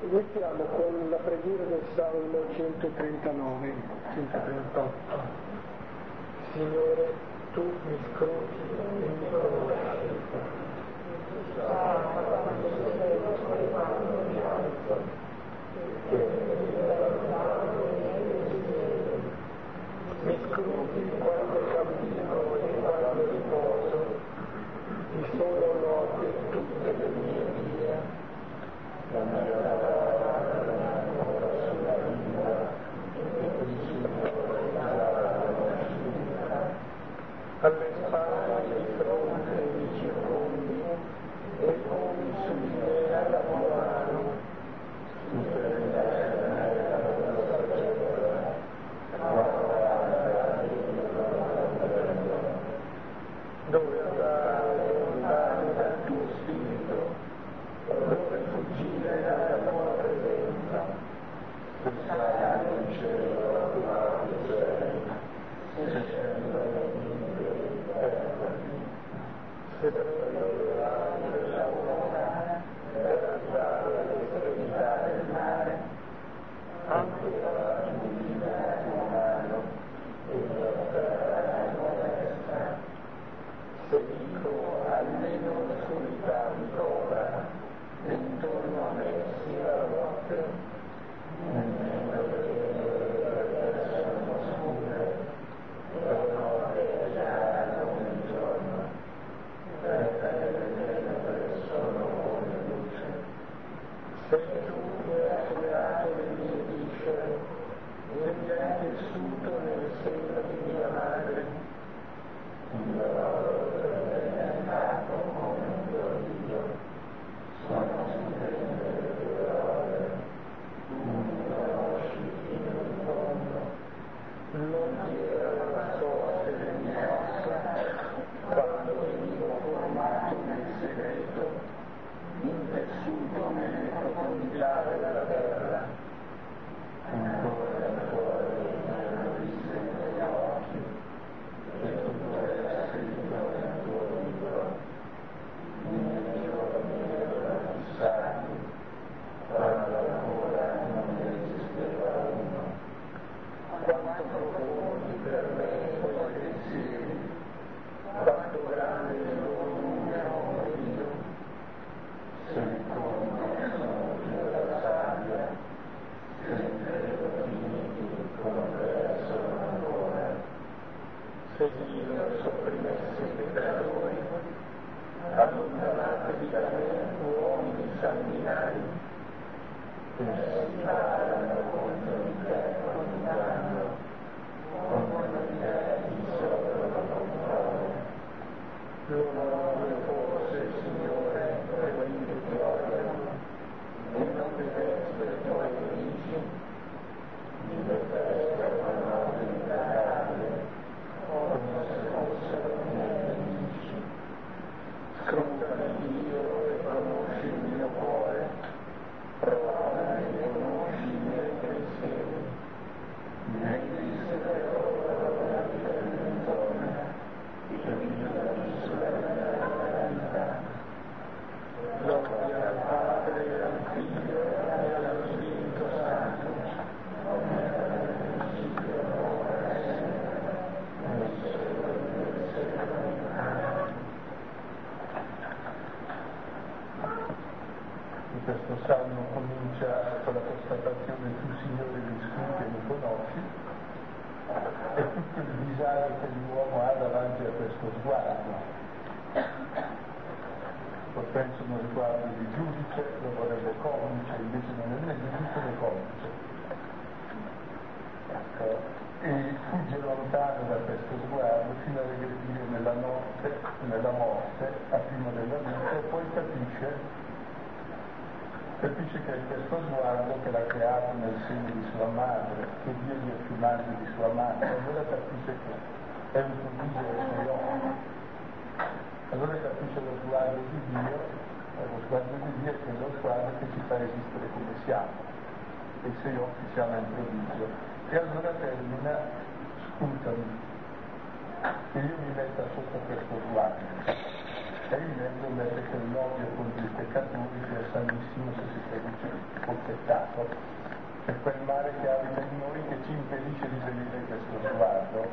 Iniziamo con la preghiera del Salmo 139, 138. Signore, tu mi scruti e mi conosci. Mi scruti quando cammino e quando riposo, mi sono note tutte le mie vie. La mia parola sulla lingua e il Signore la conoscenza. Alle spalle di fronte mi circondi e poni su di me la tua mano. Tu per me la tua saggezza, dove andare lontano dal tuo spirito, dove fuggire dalla tua presenza. Tu sai in cielo quanto sei, se scendo se prendo le ali dell'aurora per andare all'estremità del mare, anche la giudica la tua mano e io terra la tua destra. Se dico almeno l'oscurità mi copra, e intorno a me sia la notte, nemmeno le tenebre sono oscure, la notte è chiara come il giorno, perché le tenebre sono come luce. Sei tu che hai creato le mie viscere e mi hai tessuto nel seno di mia madre. Il lavoro per me è nato come un prodigio, sono stupende le tue opere, tu mi conosci fino in fondo, non ti erano nascoste le mie ossa, quando venivo formato nel segreto, intessuto nelle profondità della terra. Ancora fuori hanno visto i tuoi occhi, e tutto era scritto nel tuo libro. I miei giorni erano fissati, quando ancora non ne esisteva uno. Quanto profondi per me i tuoi pensieri, quanto grande il loro numero io. Se mi sono più della sabbia, se mi credo finiti come sono ancora. Se Dio sopprimesse i peccatori, allontanatevi da me uomini sanguinari, essi parlano contro di te con inganno, contro di te insorgono con frode. Loro forse, Signore, quelli che ti odiano, e non detesta i tuoi nemici, mi detestano l'implacabile, come se fossero i miei nemici. Scrutami Dio e conosci il mio cuore, provami e conosci i miei pensieri. Nei disseterò la vita di menzogna, e mi sulla mia vita. Gloria al Padre e al Figlio e allo Spirito Santo, come era nel principio, ora e sempre, nei secoli dei secoli. Amen. Questo salmo comincia con la constatazione: tu Signore mi scruti e mi conosci, e tutto il disagio che l'uomo ha davanti a questo sguardo. Lo pensano riguardo di giudice, lo vorrebbe complice, invece non è né giudice né complice. Ecco. E fugge lontano da questo sguardo fino a regredire nella notte, nella morte, a prima della vita, e poi capisce che è questo sguardo che l'ha creato nel seno di sua madre, che Dio gli è più grande di sua madre. Allora capisce che è un prodigio ai suoi occhi. Allora capisce lo sguardo di Dio, lo sguardo di Dio che è lo sguardo che ci fa esistere come siamo, e i suoi occhi siamo in prodigio. E allora termina: scrutami, che io mi metta sotto questo sguardo. leggo invece che l'odio contro i peccatori sia sanissimo se si traduce col peccato, è quel male che abita in noi che ci impedisce di vedere questo sguardo.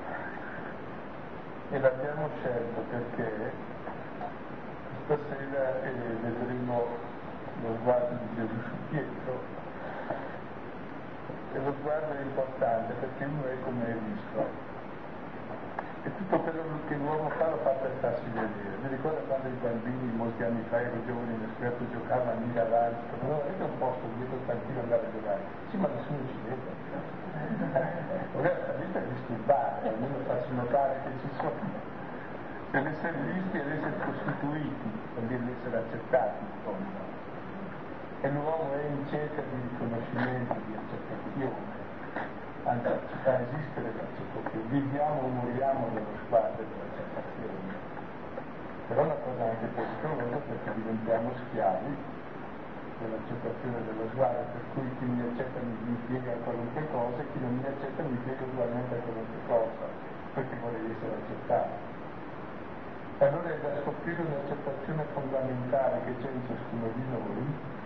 E l'abbiamo scelto perché stasera vedremo lo sguardo di Gesù su Pietro. E lo sguardo è importante perché uno è come è visto. E tutto quello che l'uomo fa lo fa per farsi vedere. Mi ricordo quando i bambini, molti anni fa, ero giovane, inesperto, giocavano lì avanti, no, io non posso dietro tranquillo andare a giocare. Sì, ma nessuno ci vede. Voleva salire per disturbare, almeno farsi notare che ci sono. Per essere visti ed essere costituiti, vuol dire essere accettati, insomma. E l'uomo è in cerca di riconoscimento, di accettazione. Anzi, ci fa esistere l'accettazione. Viviamo o moriamo dello sguardo dell'accettazione. Però è una cosa anche pericolosa perché diventiamo schiavi dell'accettazione dello sguardo, per cui chi mi accetta mi piega a qualunque cosa e chi non mi accetta mi piega ugualmente a qualunque cosa, perché vorrei essere accettato. E allora è da scoprire un'accettazione fondamentale che c'è in ciascuno di noi,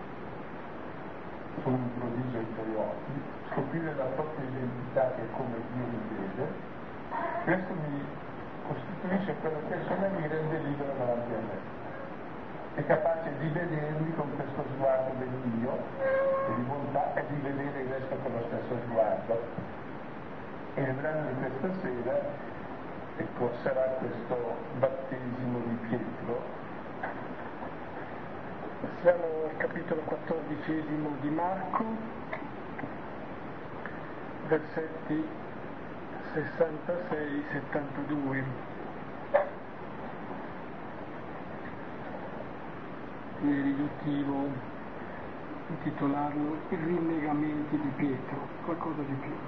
con un prodigio interiore, scoprire la propria identità che è come Dio mi vede. Questo mi costituisce quello che sono e mi rende libero davanti a me. È capace di vedermi con questo sguardo del mio, e di bontà, e di vedere il resto con lo stesso sguardo. E il brano di questa sera, ecco, sarà questo battesimo di Pietro. Siamo al capitolo 14 di Marco, versetti 66-72. È riduttivo intitolarlo I rinnegamenti di Pietro, qualcosa di più.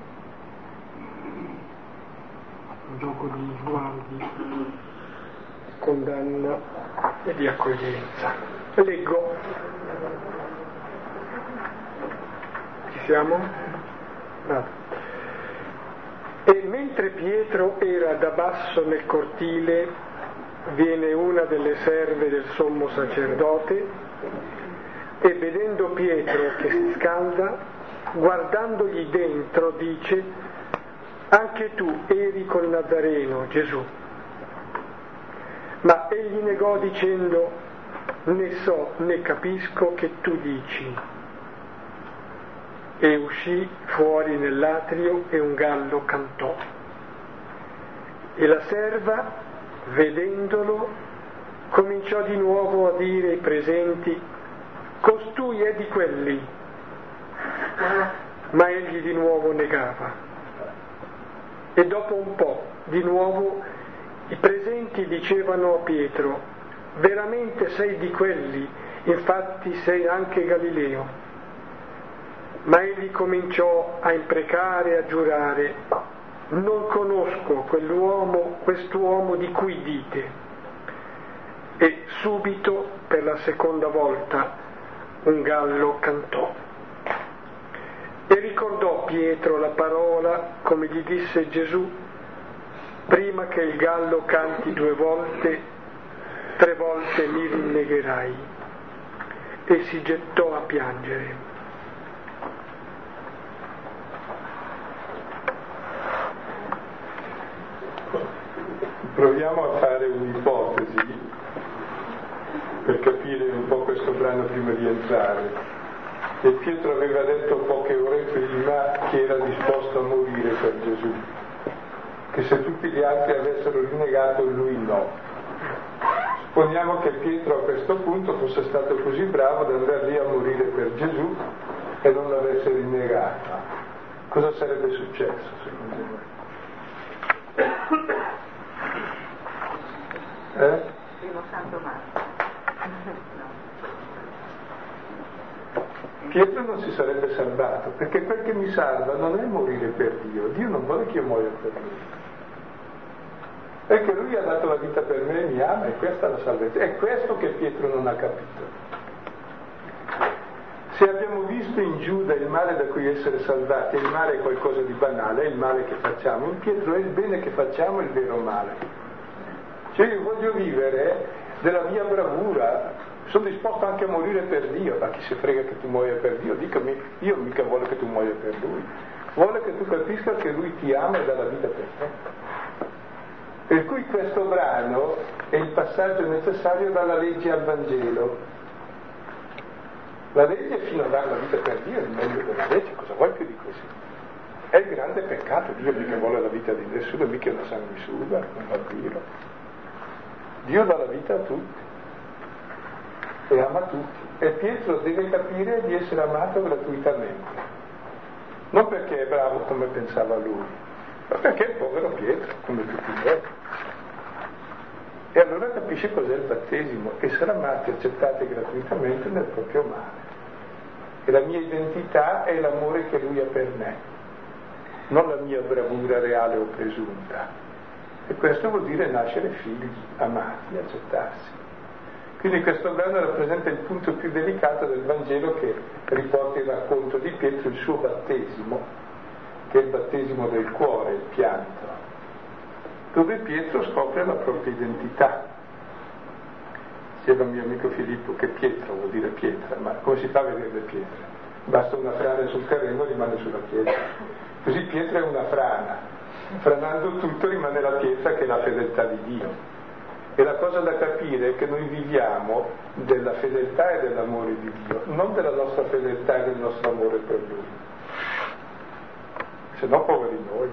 Un gioco di sguardi, condanna e di accoglienza. Leggo. Ci siamo? No. E mentre Pietro era da basso nel cortile, viene una delle serve del sommo sacerdote e vedendo Pietro che si scalda, guardandogli dentro, dice: anche tu eri col Nazareno, Gesù. Ma egli negò dicendo: né so né capisco che tu dici. E uscì fuori nell'atrio e un gallo cantò. E la serva, vedendolo, cominciò di nuovo a dire ai presenti: costui è di quelli. Ma egli di nuovo negava. E dopo un po', di nuovo, i presenti dicevano a Pietro: veramente sei di quelli, infatti sei anche Galileo. Ma egli cominciò a imprecare e a giurare: non conosco quest'uomo di cui dite. E subito, per la seconda volta, un gallo cantò. E ricordò Pietro la parola, come gli disse Gesù: prima che il gallo canti 2 volte, 3 volte mi rinnegherai. E si gettò a piangere. Proviamo a fare un'ipotesi per capire un po' questo brano prima di entrare. E Pietro aveva detto poche ore prima che era disposto a morire per Gesù, che se tutti gli altri avessero rinnegato lui no. Supponiamo che Pietro a questo punto fosse stato così bravo da andare lì a morire per Gesù e non l'avesse rinnegato. Cosa sarebbe successo secondo voi? Primo Santo Marco. Pietro non si sarebbe salvato, perché quel che mi salva non è morire per Dio. Dio non vuole che io muoia per lui. Perché lui ha dato la vita per me e mi ama, e questa è la salvezza. È questo che Pietro non ha capito. Se abbiamo visto in Giuda il male da cui essere salvati, il male è qualcosa di banale, è il male che facciamo. In Pietro è il bene che facciamo il vero male. Cioè io voglio vivere della mia bravura, sono disposto anche a morire per Dio, ma chi si frega che tu muoia per Dio? Dio mica vuole che tu muoia per Lui, vuole che tu capisca che Lui ti ama e dà la vita per te. Per cui questo brano è il passaggio necessario dalla legge al Vangelo. La legge fino a dare la vita per Dio è il meglio della legge, cosa vuoi più di così? È il grande peccato, Dio mica vuole la vita di nessuno, mica una sanguisuga, un vampiro. Dio dà la vita a tutti e ama tutti. E Pietro deve capire di essere amato gratuitamente. Non perché è bravo come pensava lui, ma perché è il povero Pietro, come tutti noi. E allora capisce cos'è il battesimo, essere amati e accettati gratuitamente nel proprio male. E la mia identità è l'amore che lui ha per me, non la mia bravura reale o presunta. E questo vuol dire nascere figli, amati, accettarsi. Quindi questo brano rappresenta il punto più delicato del Vangelo che riporta il racconto di Pietro, il suo battesimo, che è il battesimo del cuore, il pianto, dove Pietro scopre la propria identità. Diceva il mio amico Filippo che Pietro vuol dire pietra, ma come si fa a vedere le pietre? Basta una frana sul terreno e rimane sulla pietra. Così Pietro è una frana, franando tutto rimane la pietra che è la fedeltà di Dio. E la cosa da capire è che noi viviamo della fedeltà e dell'amore di Dio, non della nostra fedeltà e del nostro amore per Lui. Se no poveri noi.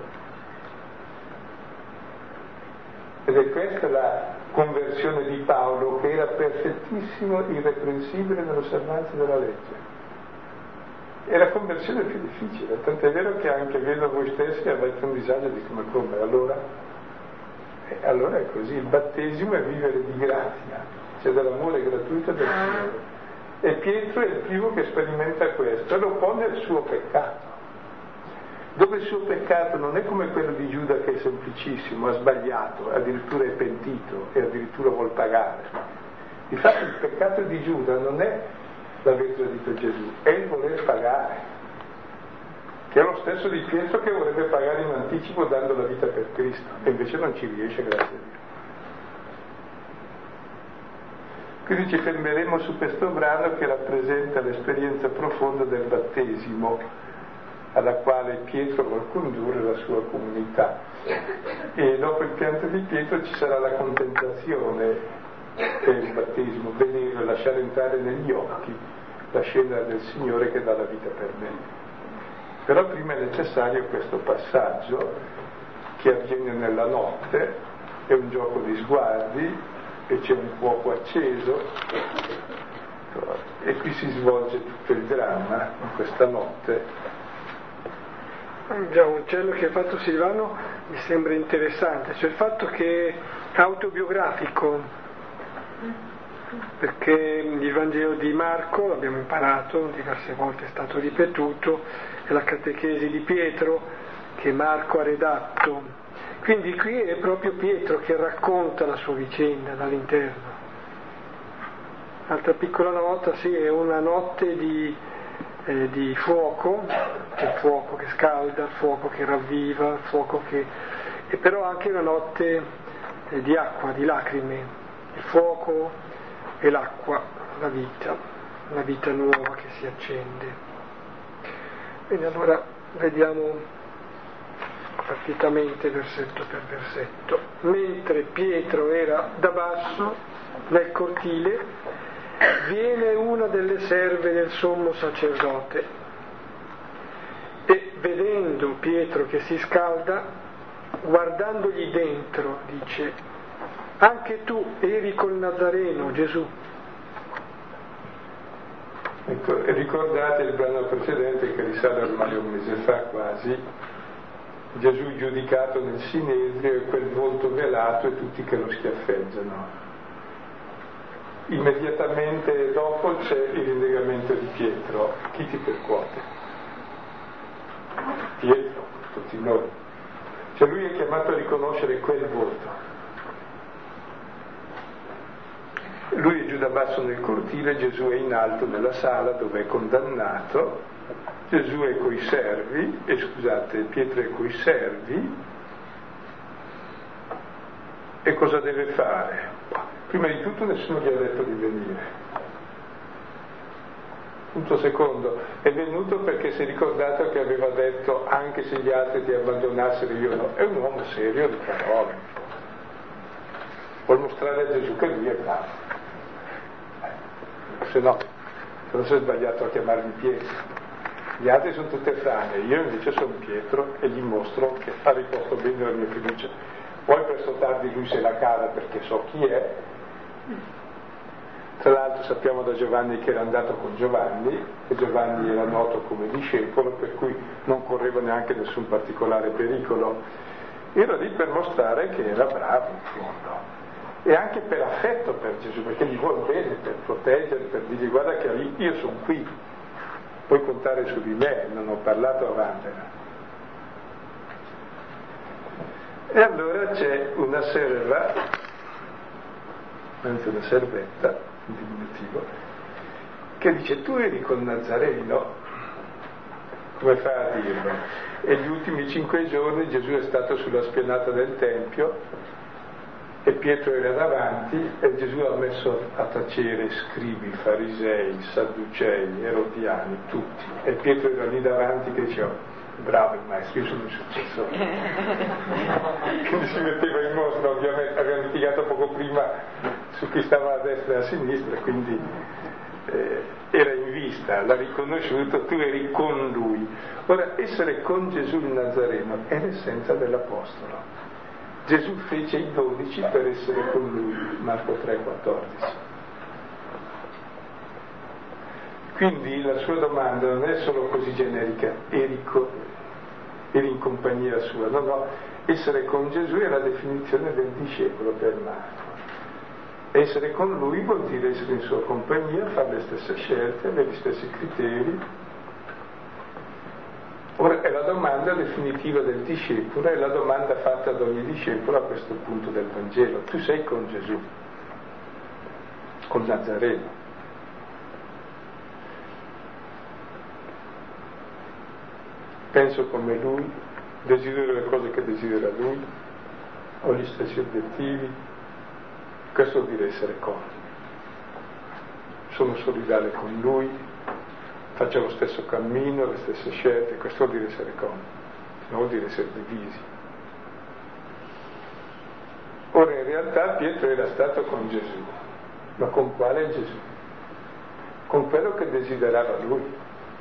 Ed è questa la conversione di Paolo, che era perfettissimo, irreprensibile nell'osservanza della legge. È la conversione più difficile, tant'è vero che anche vedo voi stessi avete un disagio e dico ma come? Allora è così, il battesimo è vivere di grazia, cioè dell'amore gratuito del Signore. E Pietro è il primo che sperimenta questo e lo pone al suo peccato, dove il suo peccato non è come quello di Giuda che è semplicissimo, ha sbagliato, addirittura è pentito e addirittura vuol pagare. Infatti il peccato di Giuda non è l'aver tradito Gesù, è il voler pagare, che è lo stesso di Pietro che vorrebbe pagare in anticipo dando la vita per Cristo, e invece non ci riesce, grazie a Dio. Quindi ci fermeremo su questo brano che rappresenta l'esperienza profonda del battesimo, alla quale Pietro vuol condurre la sua comunità. E dopo il pianto di Pietro ci sarà la contemplazione, che è il battesimo, vedere, lasciare entrare negli occhi la scena del Signore che dà la vita per me. Però prima è necessario questo passaggio che avviene nella notte, è un gioco di sguardi e c'è un fuoco acceso e qui si svolge tutto il dramma in questa notte. Già, un cenno che ha fatto Silvano mi sembra interessante, cioè il fatto che è autobiografico, perché il Vangelo di Marco, l'abbiamo imparato, diverse volte è stato ripetuto, è la catechesi di Pietro che Marco ha redatto. Quindi qui è proprio Pietro che racconta la sua vicenda dall'interno. Altra piccola nota, sì, è una notte di fuoco, c'è il fuoco che scalda, il fuoco che ravviva, il fuoco che... e però anche una notte di acqua, di lacrime, il fuoco e l'acqua, la vita nuova che si accende. Quindi allora vediamo partitamente versetto per versetto. Mentre Pietro era da basso nel cortile, viene una delle serve del sommo sacerdote e vedendo Pietro che si scalda, guardandogli dentro, dice: anche tu eri col Nazareno, Gesù. Ecco, ricordate il brano precedente che risale ormai un mese fa quasi, Gesù giudicato nel Sinedrio e quel volto velato e tutti che lo schiaffeggiano. Immediatamente dopo c'è il rinnegamento di Pietro. Chi ti percuote? Pietro, tutti noi. Cioè lui è chiamato a riconoscere quel volto. Lui è giù da basso nel cortile, Gesù è in alto nella sala dove è condannato, Gesù è coi servi, Pietro è coi servi, e cosa deve fare? Prima di tutto nessuno gli ha detto di venire. Punto secondo, è venuto perché si è ricordato che aveva detto anche se gli altri ti abbandonassero io no. È un uomo serio di parole. Vuol mostrare a Gesù che lui è bravo. Se no, forse è sbagliato a chiamarmi Pietro. Gli altri sono tutte frane, io invece sono Pietro e gli mostro che ha riposto bene la mia fiducia. Poi presto o tardi lui se la cava perché so chi è. Tra l'altro sappiamo da Giovanni che era andato con Giovanni, e Giovanni era noto come discepolo, per cui non correva neanche nessun particolare pericolo. Era lì per mostrare che era bravo in fondo. E anche per affetto per Gesù, perché gli vuole bene, per proteggere, per dirgli guarda che io sono qui, puoi contare su di me, non ho parlato a vanvera. E allora c'è una serva, anzi una servetta, in diminutivo, che dice tu eri con Nazareno, come fa a dirlo? E gli ultimi 5 giorni Gesù è stato sulla spianata del Tempio e Pietro era davanti e Gesù ha messo a tacere scribi, farisei, sadducei, erodiani, tutti, e Pietro era lì davanti che diceva bravo il maestro, io sono il successore. Quindi si metteva in mostra, ovviamente aveva litigato poco prima su chi stava a destra e a sinistra, quindi era in vista, l'ha riconosciuto, tu eri con lui. Ora, essere con Gesù il Nazareno è l'essenza dell'Apostolo. Gesù fece i 12 per essere con lui, Marco 3,14. Quindi la sua domanda non è solo così generica, eri in compagnia sua, no, essere con Gesù è la definizione del discepolo per Marco. Essere con lui vuol dire essere in sua compagnia, fare le stesse scelte, avere gli stessi criteri. Ora è la domanda definitiva del discepolo, è la domanda fatta ad ogni discepolo a questo punto del Vangelo. Tu sei con Gesù, con Nazareno. Penso come lui, desidero le cose che desidera lui, ho gli stessi obiettivi, questo vuol dire essere con. Sono solidale con lui, faccio lo stesso cammino, le stesse scelte, questo vuol dire essere con, non vuol dire essere divisi. Ora in realtà Pietro era stato con Gesù, ma con quale Gesù? Con quello che desiderava lui.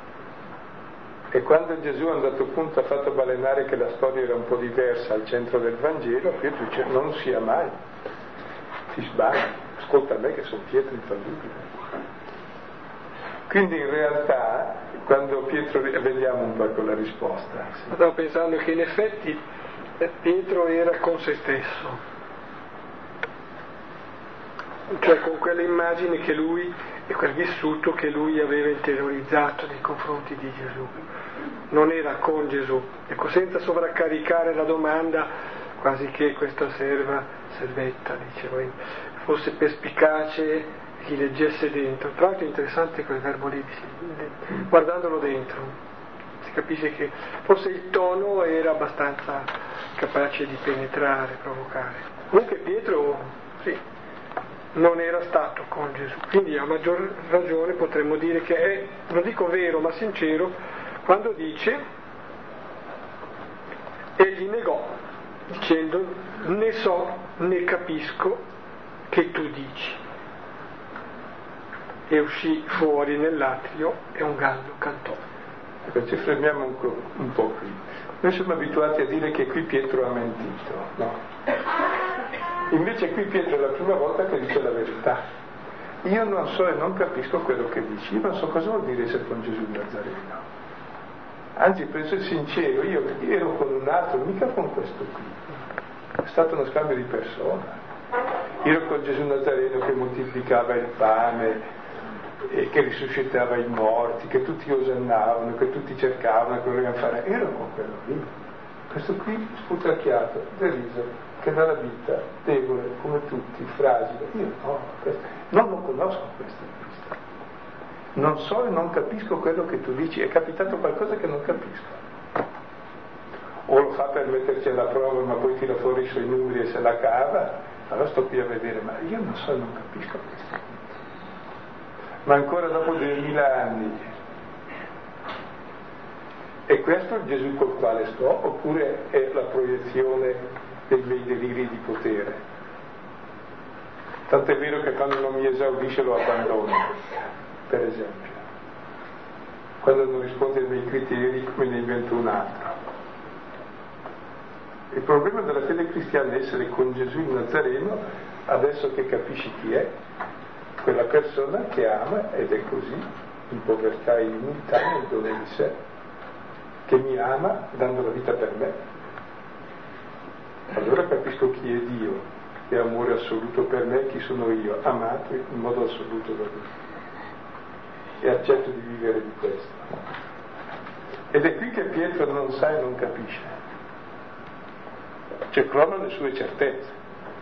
E quando Gesù a un dato punto ha fatto balenare che la storia era un po' diversa al centro del Vangelo, Pietro dice non sia mai, ti sbagli, ascolta me che sono Pietro infallibile. Quindi in realtà quando Pietro, vediamo un po' con la risposta. Sì. Stavo pensando che in effetti Pietro era con se stesso, cioè con quelle immagini che lui e quel vissuto che lui aveva interiorizzato nei confronti di Gesù. Non era con Gesù, ecco, senza sovraccaricare la domanda, quasi che questa servetta, dicevo, fosse perspicace chi leggesse dentro. Tra l'altro è interessante quel verbo lì, guardandolo dentro si capisce che forse il tono era abbastanza capace di penetrare, provocare. Comunque Pietro sì, non era stato con Gesù, quindi a maggior ragione potremmo dire che è, non dico vero ma sincero, quando dice egli negò dicendo né so né capisco che tu dici, e uscì fuori nell'atrio e un gallo cantò. Ecco, ci fermiamo un po' qui. Noi siamo abituati a dire che qui Pietro ha mentito, no? Invece qui Pietro è la prima volta che dice la verità. Io non so e non capisco quello che dici, io non so cosa vuol dire essere con Gesù Nazareno. Anzi, penso sincero, io ero con un altro, mica con questo qui. È stato uno scambio di persona. Io ero con Gesù Nazareno che moltiplicava il pane e che risuscitava i morti, che tutti osannavano, che tutti cercavano, che volevano fare. Io ero con quello lì. Questo qui sputacchiato, deriso, che dà la vita, debole, come tutti, fragile. Io no, non lo conosco questo Cristo. Non so e non capisco quello che tu dici, è capitato qualcosa che non capisco. O lo fa per metterci alla prova ma poi tira fuori i suoi numeri e se la cava, Allora sto qui a vedere, ma io non so, non capisco questo. Ma ancora dopo 2000 anni. È questo il Gesù col quale sto, oppure è la proiezione dei miei deliri di potere? Tant'è vero che quando non mi esaudisce lo abbandono, per esempio. Quando non risponde ai miei criteri me ne invento un altro. Il problema della fede cristiana è essere con Gesù il Nazareno, adesso che capisci chi è, quella persona che ama, ed è così, in povertà e in umiltà, nel dono di sé, che mi ama dando la vita per me. Allora capisco chi è Dio, che è amore assoluto per me, chi sono io, amato in modo assoluto da Lui. E accetto di vivere di questo. Ed è qui che Pietro non sa e non capisce. Cioè crolla le sue certezze.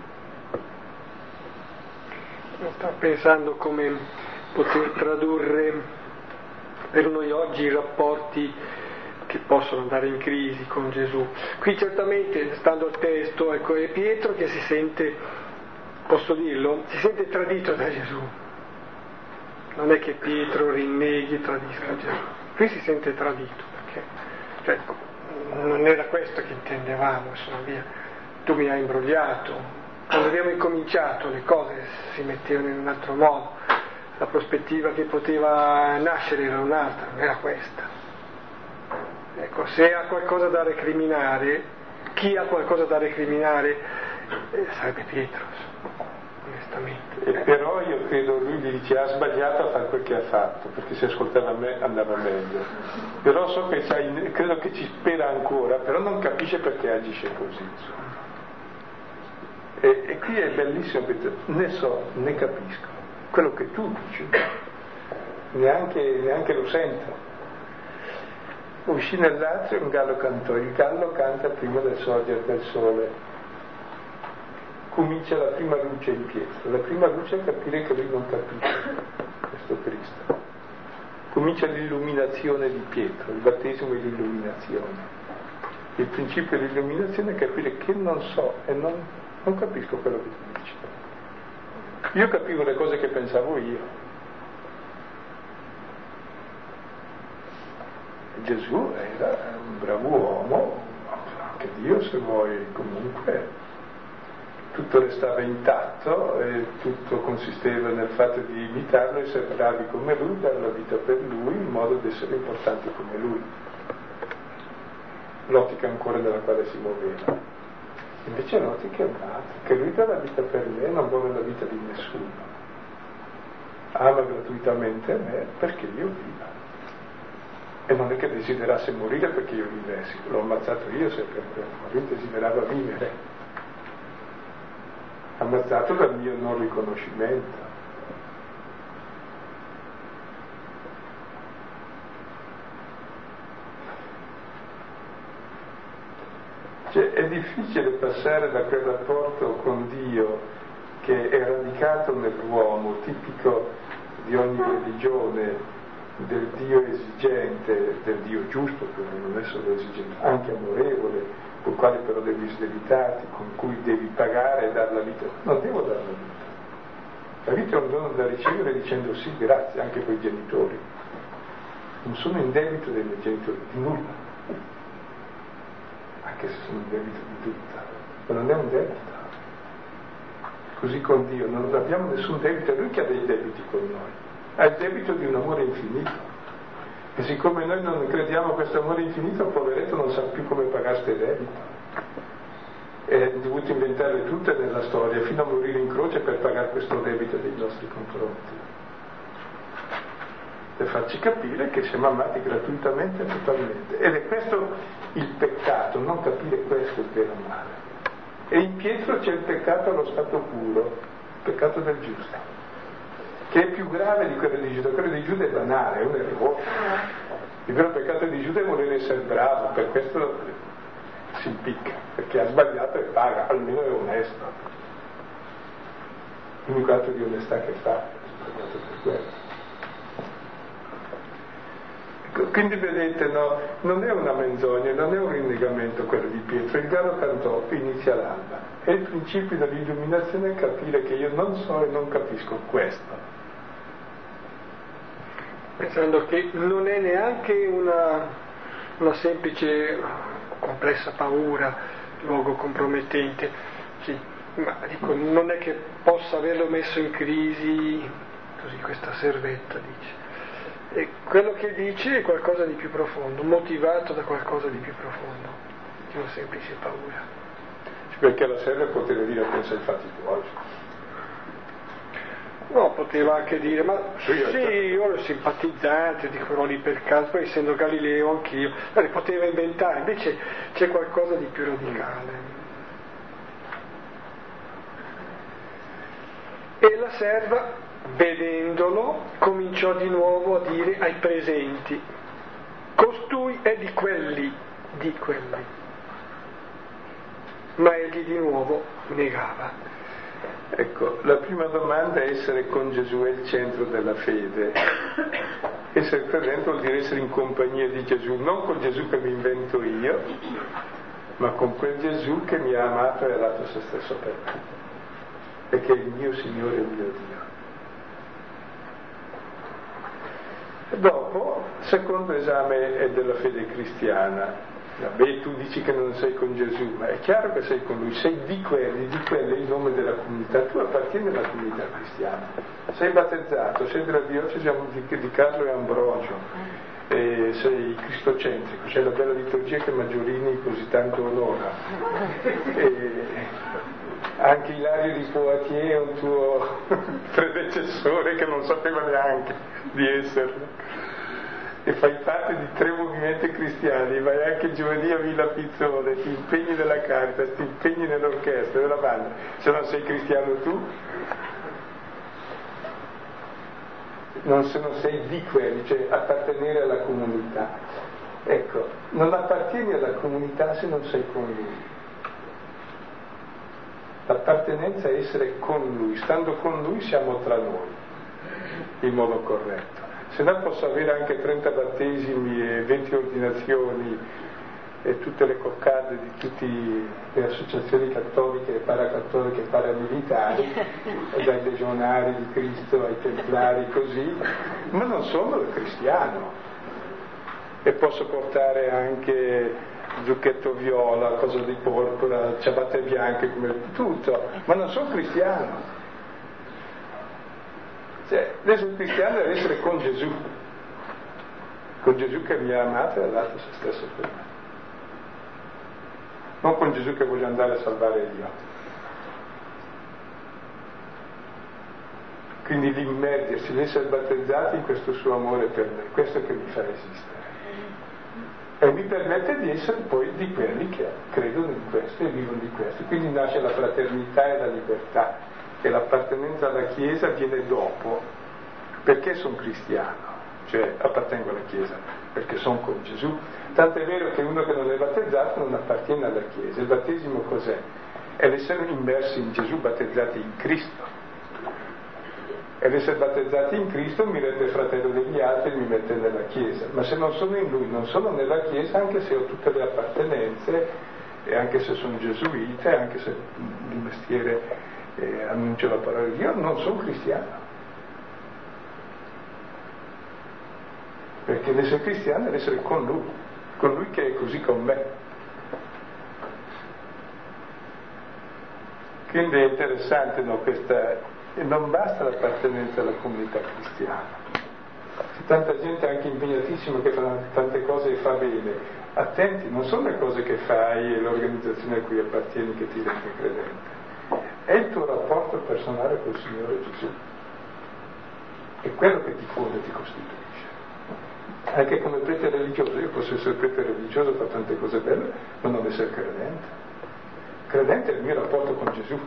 Sto pensando come poter tradurre per noi oggi i rapporti che possono andare in crisi con Gesù. Qui certamente, stando al testo, ecco, è Pietro che si sente, posso dirlo, si sente tradito da Gesù. Non è che Pietro rinneghi e tradisca Gesù. Qui si sente tradito, perché cioè, non era questo che intendevamo, insomma, via. Tu mi hai imbrogliato. Quando abbiamo incominciato le cose si mettevano in un altro modo. La prospettiva che poteva nascere era un'altra, non era questa. Ecco, se ha qualcosa da recriminare, chi ha qualcosa da recriminare sarebbe Pietro, onestamente. E però io credo lui gli dice ha sbagliato a fare quel che ha fatto, perché se ascoltava me andava meglio. Però so che credo che ci spera ancora, però non capisce perché agisce così. E qui è bellissimo perché ne so, ne capisco. Quello che tu dici, neanche lo sento. Uscì nell'atrio, un gallo cantò, il gallo canta prima del sorgere del sole. Comincia la prima luce in Pietro, la prima luce è capire che lui non capisce questo Cristo. Comincia l'illuminazione di Pietro, il battesimo è l'illuminazione. Il principio dell'illuminazione è capire che non so e non capisco quello che tu dici. Io capivo le cose che pensavo io. Gesù era un bravo uomo, anche Dio se vuoi, comunque tutto restava intatto e tutto consisteva nel fatto di imitarlo, essere bravi come lui, dare la vita per lui in modo da essere importanti come lui. L'ottica ancora nella quale si muoveva. Invece l'ottica è un'altra, che lui dà la vita per me, non vuole la vita di nessuno. Ama gratuitamente me perché io viva. E non è che desiderasse morire perché io vivessi, l'ho ammazzato io se per quello, ma lui desiderava vivere. Ammazzato dal mio non riconoscimento. Cioè, è difficile passare da quel rapporto con Dio che è radicato nell'uomo, tipico di ogni religione, del Dio esigente, del Dio giusto, che non è solo esigente, anche amorevole, con il quale però devi sdebitarti, con cui devi pagare e dare la vita. Non devo dare la vita. La vita è un dono da ricevere dicendo sì, grazie, anche coi genitori. Non sono in debito dei miei genitori, di nulla. Anche se sono in debito di tutto. Ma non è un debito. Così con Dio, non abbiamo nessun debito, è Lui che ha dei debiti con noi. Ha il debito di un amore infinito. E siccome noi non crediamo a questo amore infinito, il poveretto non sa più come pagare ste debiti. E ha dovuto inventarle tutte nella storia, fino a morire in croce per pagare questo debito dei nostri confronti. Per farci capire che siamo amati gratuitamente e totalmente. Ed è questo il peccato, non capire questo è il vero male. E in Pietro c'è il peccato allo stato puro, il peccato del giusto, che è più grave di quello di Giuda. Quello di Giuda è banale, è un errore. Il vero peccato di Giuda è voler essere bravo, per questo si impicca, perché ha sbagliato e paga, almeno è onesto. L'unico atto di onestà che fa è sbagliato per quello. Quindi vedete, no, non è una menzogna, non è un rinnegamento quello di Pietro. Il gallo cantò inizia l'alba. E il principio dell'illuminazione è capire che io non so e non capisco questo. Pensando che non è neanche una semplice, complessa paura, luogo compromettente, sì, ma dico, non è che possa averlo messo in crisi così questa servetta, dice. E quello che dice è qualcosa di più profondo, motivato da qualcosa di più profondo che una semplice paura. Perché la serva poteva dire pensa ai fatti tuoi. No, poteva anche dire, ma sì, io ero simpatizzante di quello lì per caso, poi essendo Galileo anch'io, poteva inventare, invece c'è qualcosa di più radicale. E la serva, vedendolo, cominciò di nuovo a dire ai presenti, costui è di quelli. Ma egli di nuovo negava. Ecco, la prima domanda è essere con Gesù è il centro della fede. Essere credente vuol dire essere in compagnia di Gesù, non con Gesù che mi invento io, ma con quel Gesù che mi ha amato e ha dato se stesso per me, e che è il mio Signore e il mio Dio. E dopo, secondo esame è della fede cristiana. Beh, tu dici che non sei con Gesù, ma è chiaro che sei con Lui, sei di quelli è il nome della comunità, tu appartieni alla comunità cristiana, sei battezzato, sei della diocesi di Carlo e Ambrogio, sei cristocentrico, c'è la bella liturgia che Maggiorini così tanto onora, anche Ilario di Poitiers è un tuo predecessore che non sapeva neanche di esserlo. E fai parte di 3 movimenti cristiani, vai anche giovedì a Villa Pizzone, ti impegni nella Caritas, ti impegni nell'orchestra, nella banda, se non sei cristiano tu, se non sei di quelli, cioè appartenere alla comunità. Ecco, non appartieni alla comunità se non sei con Lui. L'appartenenza è essere con Lui, stando con Lui siamo tra noi, in modo corretto. Se no posso avere anche 30 battesimi e 20 ordinazioni e tutte le coccade di tutte le associazioni cattoliche e paracattoliche e paramilitari, dai legionari di Cristo ai templari così, ma non sono il cristiano. E posso portare anche zucchetto viola, cosa di porpora, ciabatte bianche, come tutto, ma non sono cristiano. Cioè, l'essere cristiano deve essere con Gesù che mi ha amato e ha dato se stesso per me, non con Gesù che voglio andare a salvare io. Quindi l'immergersi, l'essere battezzati in questo suo amore per me, questo che mi fa esistere e mi permette di essere poi di quelli che credono in questo e vivono di questo. Quindi nasce la fraternità e la libertà. E l'appartenenza alla Chiesa viene dopo, perché sono cristiano, cioè appartengo alla Chiesa, perché sono con Gesù. Tanto è vero che uno che non è battezzato non appartiene alla Chiesa. Il battesimo cos'è? È l'essere immersi in Gesù, battezzati in Cristo. E l'essere battezzati in Cristo mi rende fratello degli altri e mi mette nella Chiesa. Ma se non sono in Lui, non sono nella Chiesa, anche se ho tutte le appartenenze, e anche se sono gesuita, e anche se di mestiere annuncio la parola di Dio, non sono cristiano, perché l'essere cristiano è l'essere con Lui che è così con me. Quindi è interessante, no, questa, e non basta l'appartenenza alla comunità cristiana, c'è tanta gente anche impegnatissima che fa tante cose e fa bene. Attenti, non sono le cose che fai e l'organizzazione a cui appartieni che ti rende credente, è il tuo rapporto personale col Signore Gesù, è quello che ti fonda e ti costituisce. Anche come prete religioso, io posso essere prete religioso, fare tante cose belle, ma non essere credente. Credente è il mio rapporto con Gesù,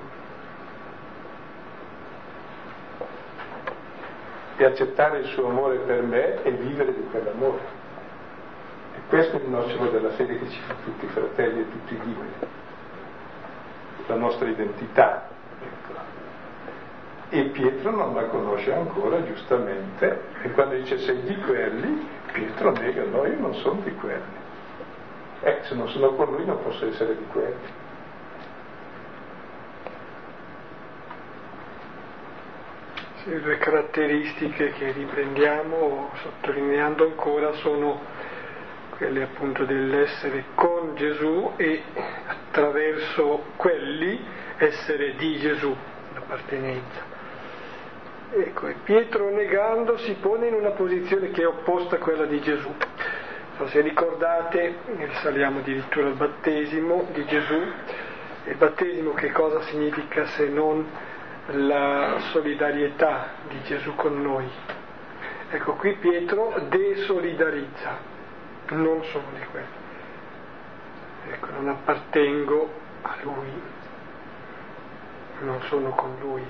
e accettare il suo amore per me e vivere di quell'amore. E questo è il nocciolo della fede che ci fa tutti fratelli e tutti liberi, la nostra identità. Ecco. e Pietro non la conosce ancora, giustamente, e quando dice sei di quelli, Pietro nega, no, io non sono di quelli. Se non sono con lui non posso essere di quelli. Sì, le caratteristiche che riprendiamo sottolineando ancora sono quelle appunto dell'essere con Gesù e attraverso quelli essere di Gesù, l'appartenenza. Ecco, e Pietro negando si pone in una posizione che è opposta a quella di Gesù. Se ricordate, risaliamo addirittura al battesimo di Gesù. Il battesimo che cosa significa se non la solidarietà di Gesù con noi? Ecco, qui Pietro desolidarizza, non sono di quello. Ecco, non appartengo a lui, non sono con lui.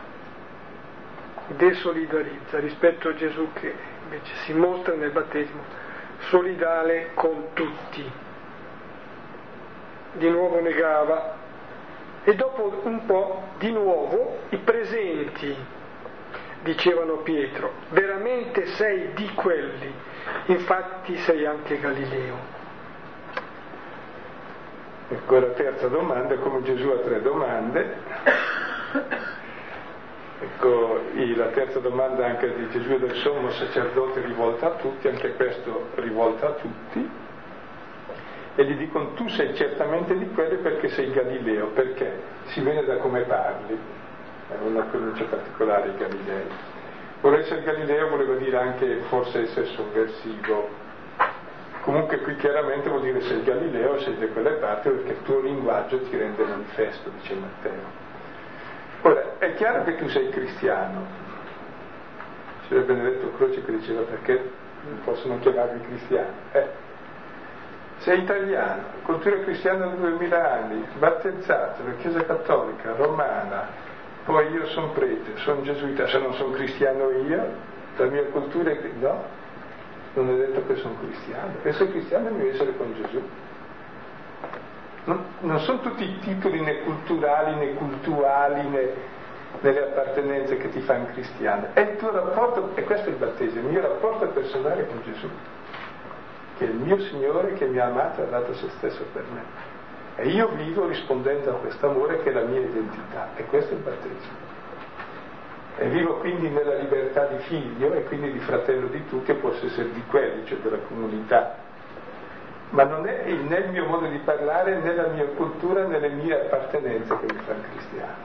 Desolidarizza rispetto a Gesù che invece si mostra nel battesimo solidale con tutti. Di nuovo negava e dopo un po' di nuovo i presenti dicevano a Pietro: veramente sei di quelli, infatti sei anche Galileo. Ecco la terza domanda, come Gesù ha 3 domande. Ecco, la terza domanda anche di Gesù e del sommo sacerdote rivolta a tutti, anche questo rivolta a tutti, e gli dicono tu sei certamente di quelli perché sei Galileo, perché si vede da come parli, è una pronuncia particolare Galileo. Vuole essere Galileo voleva dire anche forse essere sovversivo, comunque qui chiaramente vuol dire sei Galileo, sei da quelle parti perché il tuo linguaggio ti rende manifesto, dice Matteo. Ora, è chiaro che tu sei cristiano. C'era Benedetto Croce che diceva perché non possono chiamarvi cristiani. Sei italiano, cultura cristiana da 2000 anni, battezzato, la Chiesa Cattolica, Romana, poi io sono prete, sono gesuita, se non sono cristiano io, la mia cultura è... No, non è detto che sono cristiano. Essere cristiano deve essere con Gesù. Non sono tutti i titoli né culturali né cultuali né nelle appartenenze che ti fanno cristiano, è il tuo rapporto, e questo è il battesimo, il mio rapporto personale con Gesù, che è il mio Signore che mi ha amato e ha dato se stesso per me, e io vivo rispondendo a questo amore che è la mia identità, e questo è il battesimo, e vivo quindi nella libertà di figlio e quindi di fratello di tutti, e posso essere di quelli, cioè della comunità. Ma non è né il mio modo di parlare, né la mia cultura, né le mie appartenenze che mi fanno cristiano.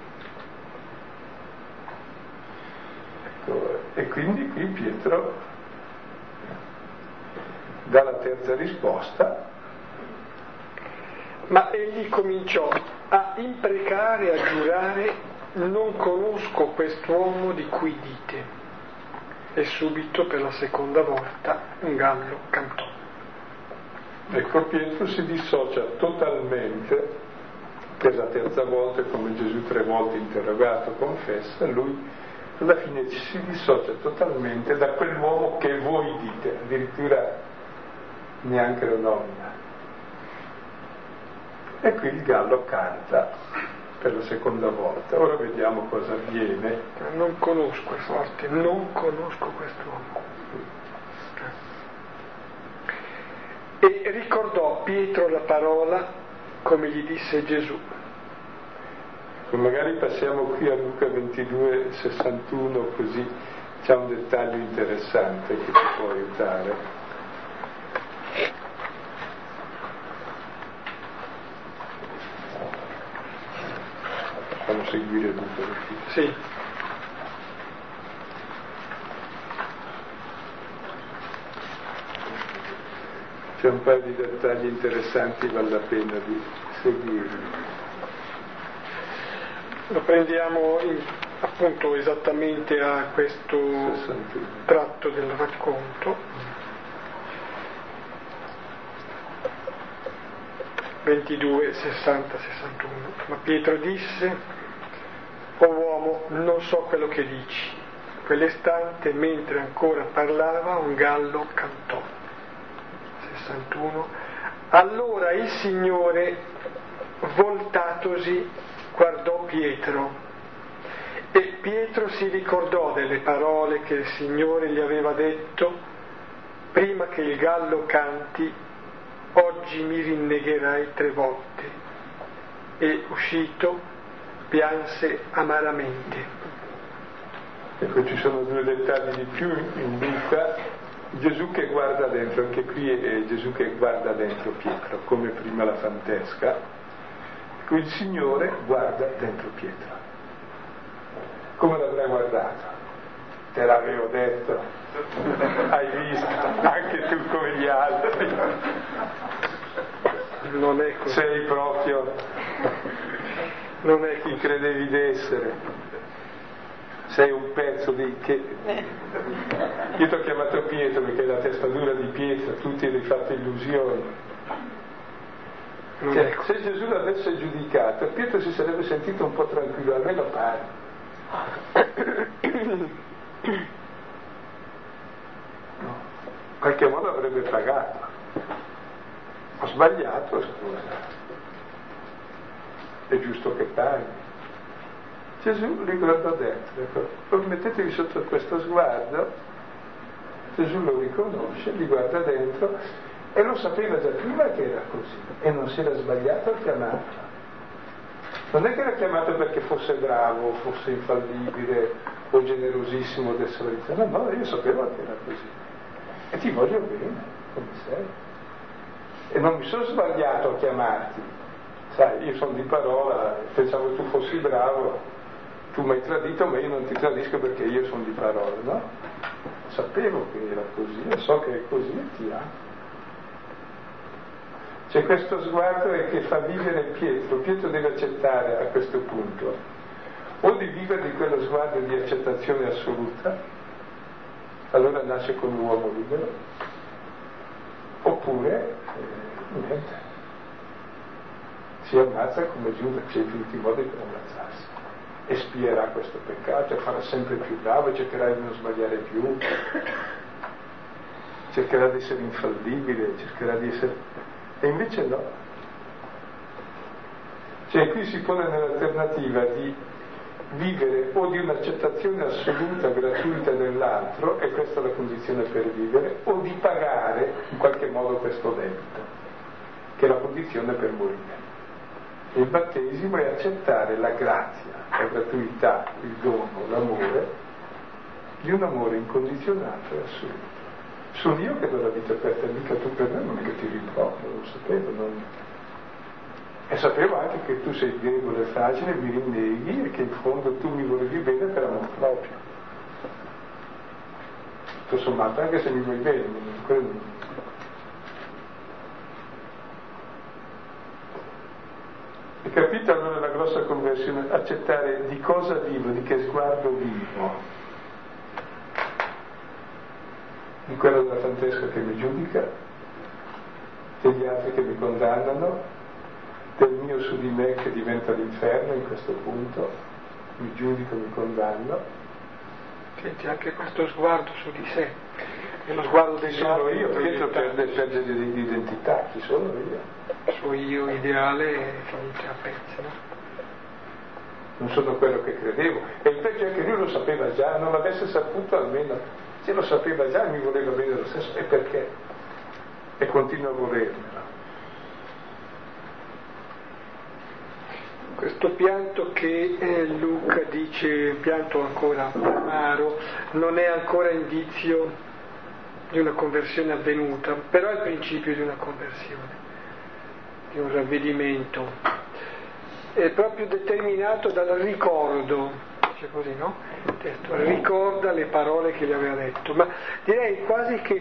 Ecco, e quindi qui Pietro dà la terza risposta. Ma egli cominciò a imprecare, a giurare: non conosco quest'uomo di cui dite. E subito per la seconda volta un gallo cantò. Ecco, Pietro si dissocia totalmente, per la terza volta, come Gesù 3 volte interrogato confessa, lui alla fine si dissocia totalmente da quell'uomo che voi dite, addirittura neanche lo nomina. E qui il gallo canta per la seconda volta. Ora vediamo cosa avviene. Non conosco, è forte, non conosco quest'uomo. E ricordò Pietro la parola come gli disse Gesù. Magari passiamo qui a Luca 22, 61, così c'è un dettaglio interessante che ci può aiutare. Facciamo seguire Luca. Sì. C'è un paio di dettagli interessanti, vale la pena di seguirli. Lo prendiamo appunto esattamente a questo 61. tratto del racconto. 22, 60, 61. Ma Pietro disse: o uomo, non so quello che dici. Quell'istante, mentre ancora parlava, un gallo cantò. 61. Allora il Signore, voltatosi, guardò Pietro E Pietro si ricordò delle parole che il Signore gli aveva detto: prima che il gallo canti, oggi mi rinnegherai 3 volte. E uscito, pianse amaramente. Ecco, ci sono 2 dettagli di più in Luca. Gesù che guarda dentro, anche qui è Gesù che guarda dentro Pietro, come prima la fantesca. Ecco, il Signore guarda dentro Pietro. Come l'avrà guardato? Te l'avevo detto, hai visto, anche tu come gli altri. Non è così. Sei proprio, non è chi credevi d'essere. Sei un pezzo di che. Io ti ho chiamato Pietro perché la testa dura di Pietro, tu ti eri fatto illusioni. Cioè, se Gesù l'avesse giudicato, Pietro si sarebbe sentito un po' tranquillo, almeno pare. No. In qualche modo avrebbe pagato. Ho sbagliato, scusa. È giusto che paghi. Gesù li guardò dentro, ecco. Mettetevi sotto questo sguardo, Gesù lo riconosce, li guarda dentro e lo sapeva già prima che era così e non si era sbagliato a chiamarlo. Non è che era chiamato perché fosse bravo, fosse infallibile o generosissimo del solito, no, io sapevo che era così e ti voglio bene, come sei. E non mi sono sbagliato a chiamarti, sai, io sono di parola, pensavo tu fossi bravo, tu mi hai tradito, ma io non ti tradisco perché io sono di parola, no? Sapevo che era così, io so che è così e ti amo. C'è questo sguardo che fa vivere Pietro. Pietro deve accettare a questo punto o di vivere di quello sguardo di accettazione assoluta, allora nasce come uomo libero, oppure niente, si ammazza come Giuda, c'è infiniti modi per ammazzarsi, espierà questo peccato e farà sempre più bravo, cercherà di non sbagliare più, cercherà di essere infallibile, cercherà di essere... E invece no. Cioè qui si pone nell'alternativa di vivere o di un'accettazione assoluta, gratuita dell'altro, e questa è la condizione per vivere, o di pagare in qualche modo questo debito, che è la condizione per morire. Il battesimo è accettare la grazia, la gratuità, il dono, l'amore, di un amore incondizionato e assoluto. Sono io che do la vita per te, mica tu per me, non è che ti rimprovero, lo sapevo, e sapevo anche che tu sei debole e fragile, mi rinneghi e che in fondo tu mi volevi bene per amor proprio. Tutto sommato, anche se mi vuoi bene, quello... E capite allora la grossa conversione? Accettare di cosa vivo, di che sguardo vivo. Di quello della fantesca che mi giudica, degli altri che mi condannano, del mio su di me che diventa l'inferno in questo punto, mi giudico, mi condanno. Senti, anche questo sguardo su di sé, è lo sguardo degli altri. Sono io, Pietro perde di identità, chi sono io? Il suo io ideale è finito a pezzi, no? Non sono quello che credevo. E il peggio è che lui lo sapeva già, non l'avesse saputo almeno... Se lo sapeva già e mi voleva bene lo stesso, e perché? E continua a volermelo. Questo pianto che Luca dice, pianto ancora amaro, non è ancora indizio di una conversione avvenuta, però è il principio di una conversione, di un ravvedimento. È proprio determinato dal ricordo. Così, no? Il testo ricorda le parole che gli aveva detto, ma direi quasi che,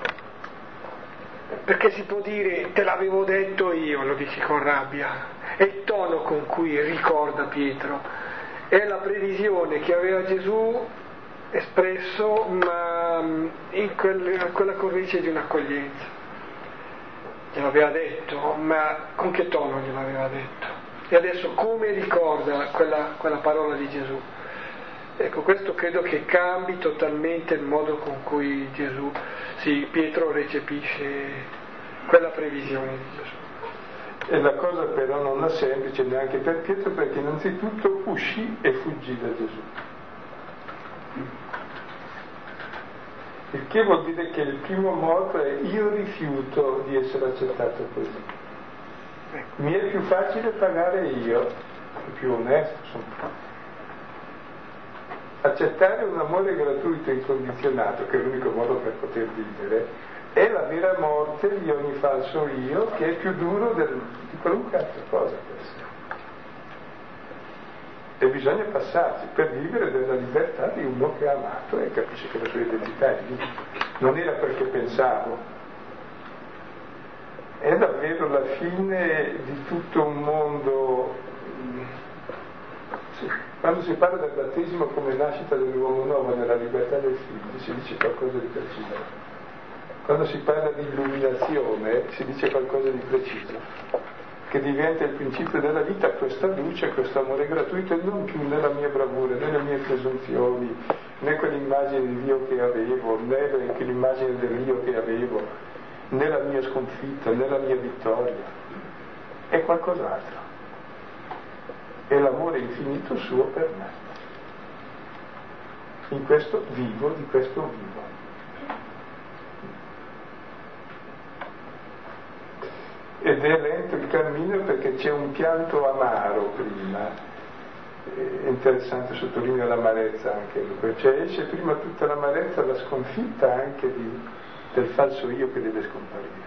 perché si può dire te l'avevo detto io, lo dici con rabbia, è il tono con cui ricorda Pietro, è la previsione che aveva Gesù espresso, ma in quella cornice di un'accoglienza. Gliel'aveva detto, ma con che tono gliel'aveva detto? E adesso come ricorda quella parola di Gesù? Ecco, questo credo che cambi totalmente il modo con cui Pietro recepisce quella previsione di Gesù. E la cosa però non è semplice neanche per Pietro, perché innanzitutto uscì e fuggì da Gesù. Il che vuol dire che il primo modo è: io rifiuto di essere accettato così. Mi è più facile pagare io, è più onesto, insomma. Accettare un amore gratuito e incondizionato, che è l'unico modo per poter vivere, è la vera morte di ogni falso io, che è più duro di qualunque altra cosa per sé. E bisogna passarsi per vivere della libertà di uno che ha amato e capisce che la sua identità è lì. Non era perché pensavo. È davvero la fine di tutto un mondo. Quando si parla del battesimo come nascita dell'uomo nuovo nella libertà del figlio, si dice qualcosa di preciso. Quando si parla di illuminazione, si dice qualcosa di preciso, che diventa il principio della vita questa luce, questo amore gratuito, e non più né la mia bravura, né le mie presunzioni, né quell'immagine di Dio che avevo, né quell'immagine dell'io che avevo, né la mia sconfitta, né la mia vittoria. È qualcos'altro. È l'amore infinito suo per me. In questo vivo, di questo vivo. Ed è lento il cammino perché c'è un pianto amaro prima. È interessante, sottolineo l'amarezza anche, cioè esce prima tutta l'amarezza, la sconfitta anche del falso io che deve scomparire.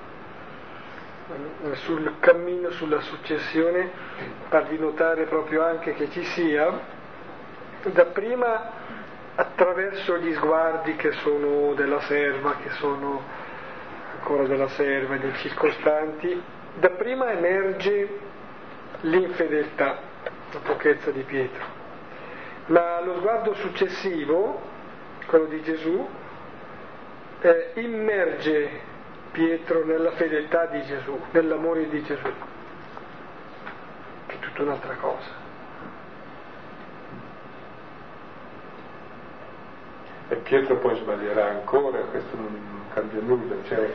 Sul cammino, sulla successione, farvi notare proprio anche che ci sia, dapprima attraverso gli sguardi che sono della serva, che sono ancora della serva e dei circostanti, dapprima emerge l'infedeltà, la pochezza di Pietro, ma lo sguardo successivo, quello di Gesù, immerge Pietro nella fedeltà di Gesù, nell'amore di Gesù, che è tutta un'altra cosa. E Pietro poi sbaglierà ancora, questo non cambia nulla, cioè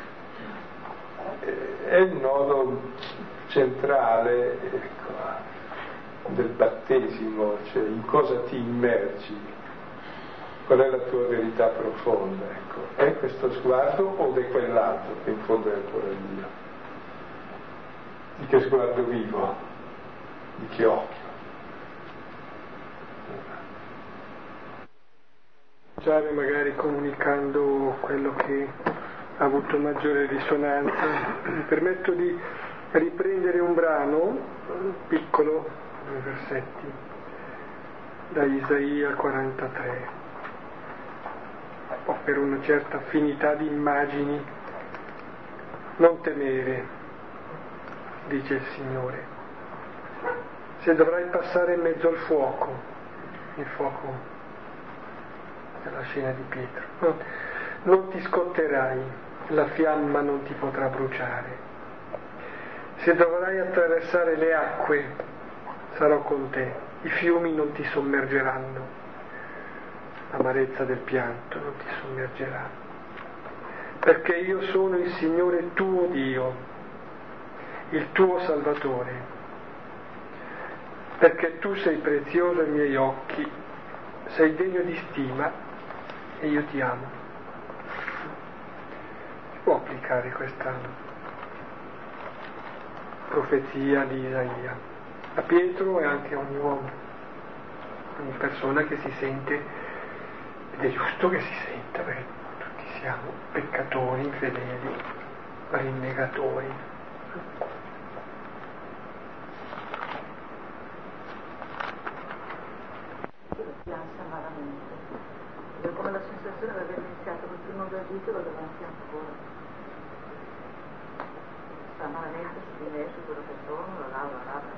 è il nodo centrale, ecco, del battesimo, cioè in cosa ti immergi. Qual è la tua verità profonda? Ecco. È questo sguardo o è quell'altro che in fondo è ancora Dio? Di che sguardo vivo? Di che occhio? Magari comunicando quello che ha avuto maggiore risonanza, mi permetto di riprendere un brano piccolo, 2 versetti, da Isaia 43. Per una certa affinità di immagini. Non temere, dice il Signore, se dovrai passare in mezzo al fuoco, il fuoco della scena di Pietro, non ti scotterai, la fiamma non ti potrà bruciare. Se dovrai attraversare le acque, sarò con te, i fiumi non ti sommergeranno. L'amarezza del pianto non ti sommergerà, perché io sono il Signore tuo Dio, il tuo Salvatore, perché tu sei prezioso ai miei occhi, sei degno di stima e io ti amo. Si può applicare questa profezia di Isaia a Pietro e anche a ogni uomo, ogni persona che si sente. Ed è giusto che si senta, perché tutti siamo peccatori, infedeli, rinnegatori. Pianse amaramente. Io ho come la sensazione di aver iniziato col primo capitolo davanti ancora. Sta amaramente su di me, su quello che sono, la lava.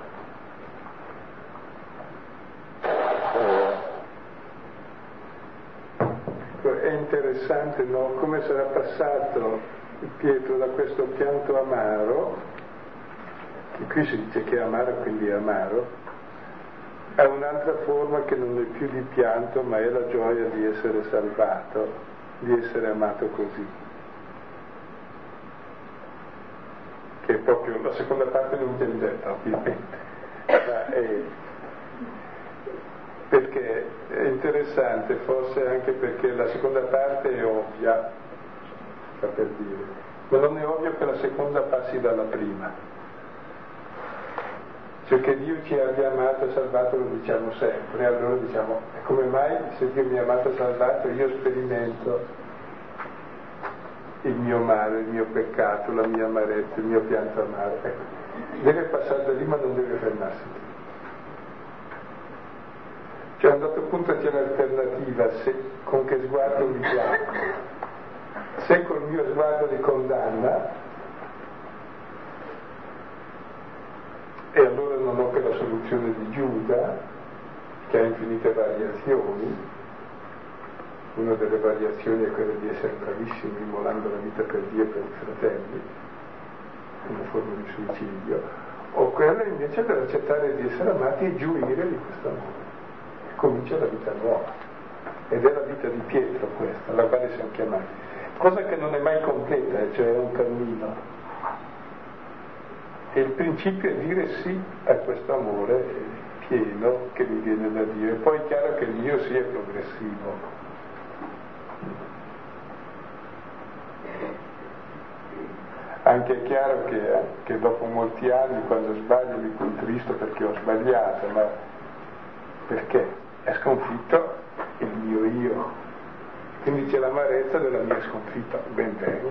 È interessante, no? Come sarà passato Pietro da questo pianto amaro, che qui si dice che è amaro, quindi è amaro, a un'altra forma che non è più di pianto, ma è la gioia di essere salvato, di essere amato così. che è proprio la seconda parte non viene detta ovviamente, perché è interessante, forse anche perché la seconda parte è ovvia, sta per dire, ma non è ovvio che la seconda passi dalla prima. Cioè che Dio ci abbia amato e salvato lo diciamo sempre, allora diciamo, e come mai se Dio mi ha amato e salvato io sperimento il mio male, il mio peccato, la mia amarezza, il mio pianto amaro? Ecco, deve passare da lì ma non deve fermarsi lì. Cioè a un dato punto c'è l'alternativa, se, con che sguardo mi guardo. Se col mio sguardo di condanna, e allora non ho che la soluzione di Giuda, che ha infinite variazioni. Una delle variazioni è quella di essere bravissimi immolando la vita per Dio e per i fratelli, una forma di suicidio, o quella invece dell'accettare di essere amati e gioire di questo amore. Comincia la vita nuova, ed è la vita di Pietro questa, alla quale siamo chiamati, cosa che non è mai completa, cioè è un cammino, e il principio è dire sì a questo amore pieno che mi viene da Dio, e poi è chiaro che il mio sì è progressivo. Anche è chiaro che dopo molti anni, quando sbaglio, mi contristo perché ho sbagliato, ma perché? È sconfitto il mio io, quindi c'è l'amarezza della mia sconfitta, ben venga.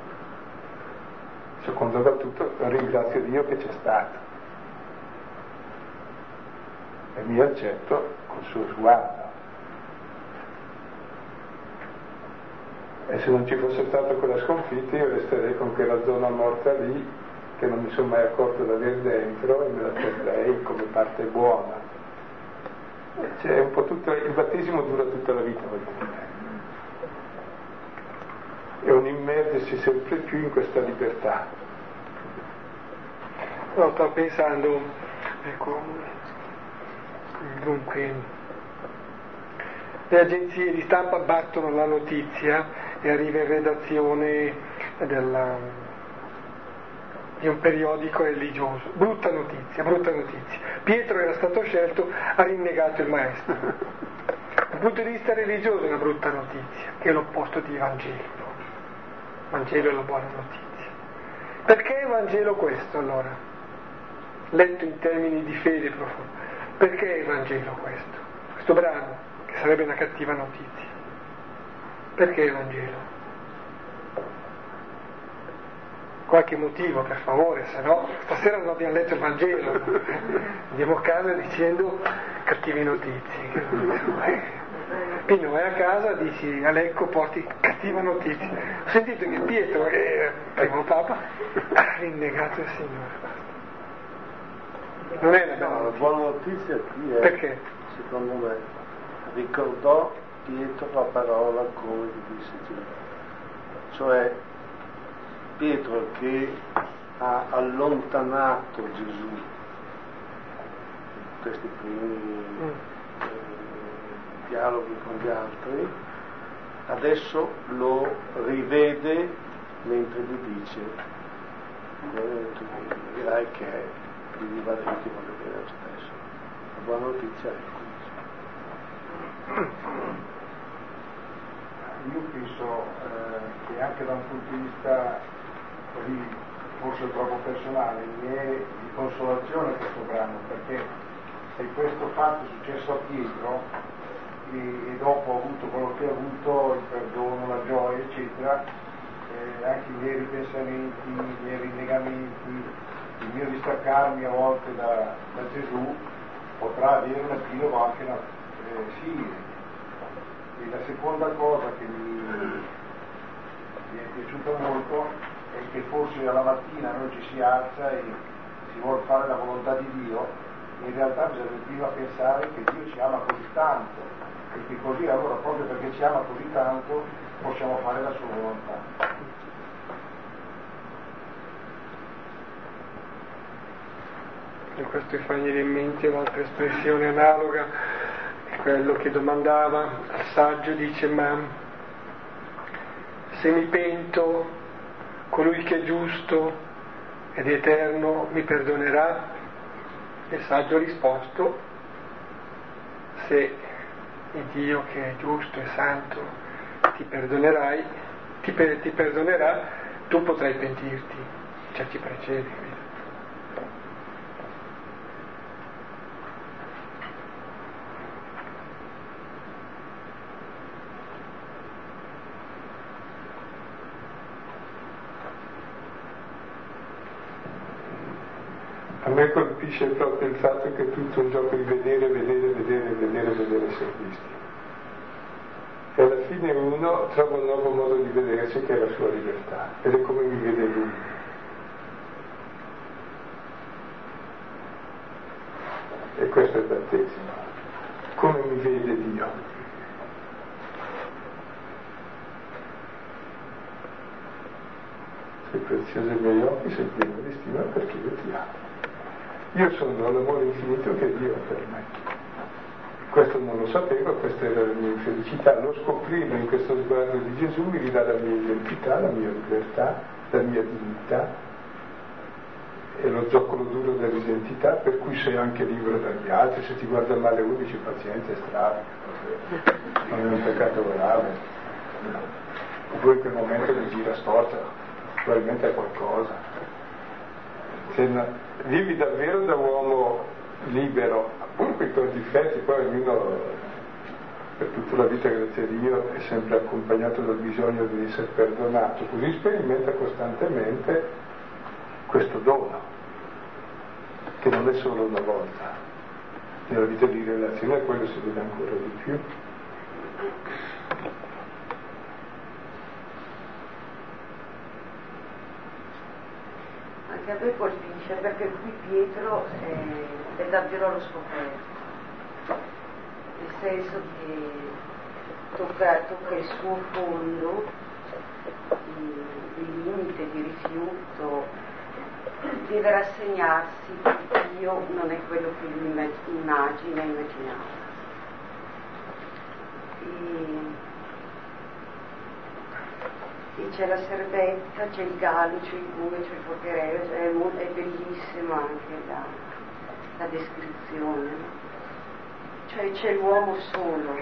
Secondo tutto ringrazio Dio che c'è stato e mi accetto col suo sguardo, e se non ci fosse stata quella sconfitta io resterei con quella zona morta lì che non mi sono mai accorto di avere dentro, e me la terrei come parte buona. Cioè, un po' tutto, il battesimo dura tutta la vita, voglio dire. È un immergersi sempre più in questa libertà. No, sto pensando, ecco, dunque, le agenzie di stampa battono la notizia e arriva in redazione di un periodico religioso. Brutta notizia. Pietro era stato scelto, ha rinnegato il maestro. Dal punto di vista religioso è una brutta notizia, che è l'opposto di Vangelo. Vangelo è la buona notizia. Perché è Vangelo questo allora? Letto in termini di fede profonda. Perché è Vangelo questo? Questo brano, che sarebbe una cattiva notizia. Perché è Vangelo? Qualche motivo, per favore, se no stasera non abbiamo letto il Vangelo, andiamo a casa dicendo cattive notizie. Pino, vai a casa, dici a Lecco, porti cattiva notizia. Ho sentito che Pietro, primo Papa, ha rinnegato il Signore. Non è una bella notizia. La buona notizia qui è, perché? Secondo me, ricordò Pietro la parola come disse Gesù. Cioè, Pietro che ha allontanato Gesù in questi primi dialoghi con gli altri, adesso lo rivede mentre gli dice tu dirai che devi va dentro, ti voglio bene lo stesso. La buona notizia è questa. Io penso che anche da un punto di vista così forse troppo personale mi è di consolazione questo brano, perché se questo fatto è successo a Pietro e dopo ho avuto quello che ho avuto, il perdono, la gioia eccetera, anche i miei ripensamenti, i miei rinnegamenti, il mio distaccarmi a volte da Gesù potrà avere un epilogo anche simile. E la seconda cosa che mi è piaciuta molto è che forse alla mattina noi ci si alza e si vuole fare la volontà di Dio, in realtà bisogna prima pensare che Dio ci ama così tanto e che così allora proprio perché ci ama così tanto possiamo fare la sua volontà. E questo mi fa venire in mente un'altra espressione analoga, quello che domandava al saggio, dice: ma se mi pento, colui che è giusto ed eterno mi perdonerà? E il saggio ha risposto: se il Dio che è giusto e santo ti perdonerà, tu potrai pentirti, cioè ci precede. A me colpisce proprio il fatto che è tutto un gioco di vedere se Cristo. E alla fine uno trova un nuovo modo di vedersi che è la sua libertà, ed è come mi vede lui. E questo è il battesimo. Come mi vede Dio? Sei prezioso ai miei occhi, sei pieno di stima perché io ti amo. Io sono l'amore infinito che Dio ha per me. Questo non lo sapevo, questa era la mia infelicità. Lo scoprirlo in questo sguardo di Gesù mi ridà la mia identità, la mia libertà, la mia dignità. È lo zoccolo duro dell'identità, per cui sei anche libero dagli altri. Se ti guarda male uno dici pazienza, è strada, non è un peccato grave. Oppure in quel momento ti gira storta, probabilmente è qualcosa. Vivi davvero da uomo libero, pur con i tuoi difetti, poi ognuno per tutta la vita, grazie a Dio, è sempre accompagnato dal bisogno di essere perdonato, così sperimenta costantemente questo dono, che non è solo una volta, nella vita di relazione quello si vede ancora di più. Anche a me colpisce perché qui Pietro è davvero allo scoperto, nel senso che tocca il suo fondo di limite, di rifiuto, deve rassegnarsi che Dio non è quello che lui immaginava. E c'è la serbetta, c'è il gallo, c'è il bue, c'è il pocherello, è bellissima anche la descrizione, cioè c'è l'uomo solo